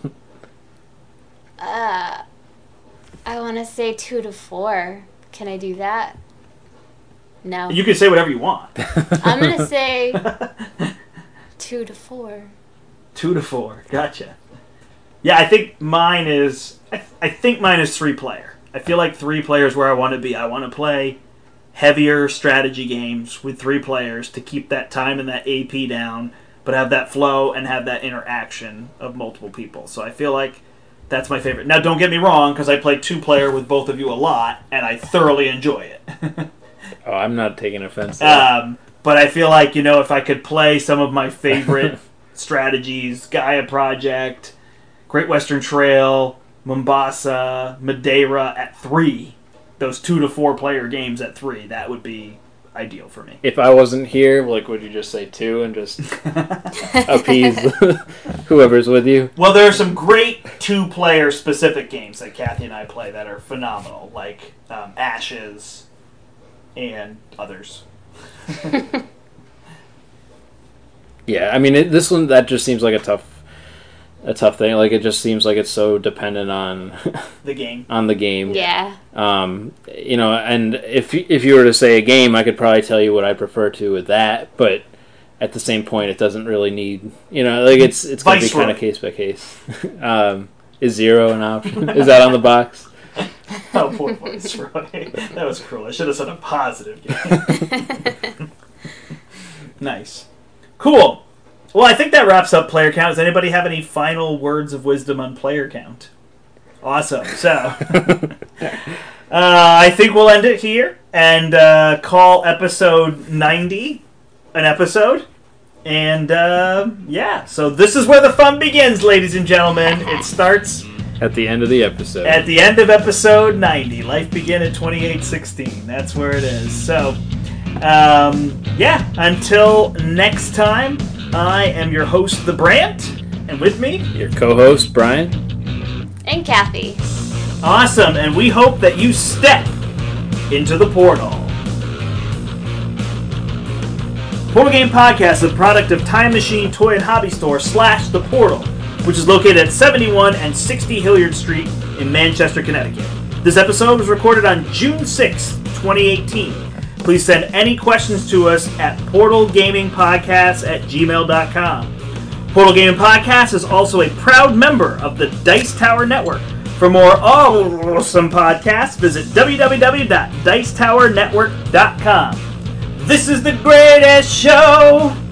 I want to say 2 to 4. Can I do that? No. You can say whatever you want. I'm going to say 2 to 4. 2 to 4. Gotcha. Yeah, I think mine is 3-player. I feel like 3 players where I want to be. I want to play heavier strategy games with 3 players to keep that time and that AP down, but have that flow and have that interaction of multiple people. So I feel like that's my favorite. Now, don't get me wrong, because I play 2-player with both of you a lot, and I thoroughly enjoy it. Oh, I'm not taking offense to that. But I feel like, if I could play some of my favorite strategies, Gaia Project, Great Western Trail, Mombasa, Madeira at 3, those 2 to 4 player games at 3, that would be ideal for me. If I wasn't here, would you just say 2 and just appease whoever's with you? Well, there are some great 2-player specific games that Kathy and I play that are phenomenal, like Ashes and others. Yeah, I mean, this one, that just seems like a tough thing. Like, it just seems like it's so dependent on the game. On the game. Yeah. And if you were to say a game, I could probably tell you what I prefer to with that, but at the same point, it doesn't really need, it's going to be kind of case by case. Is 0 an option? Is that on the box? Oh, poor Viceroy. That was cruel. I should have said a positive game. Nice. Cool. Well, I think that wraps up player count. Does anybody have any final words of wisdom on player count? Awesome. So, I think we'll end it here and call episode 90 an episode. And, so this is where the fun begins, ladies and gentlemen. It starts... At the end of the episode. At the end of episode 90. Life began at 28:16. That's where it is. So, until next time, I am your host, The Brant, and with me, your co-host, Brian. And Kathy. Awesome, and we hope that you step into the portal. Portal Game Podcast is a product of Time Machine Toy and Hobby Store / The Portal, which is located at 71 and 60 Hilliard Street in Manchester, Connecticut. This episode was recorded on June 6, 2018. Please send any questions to us at portalgamingpodcast@gmail.com. Portal Gaming Podcast is also a proud member of the Dice Tower Network, For more awesome podcasts, visit www.dicetowernetwork.com. This is the greatest show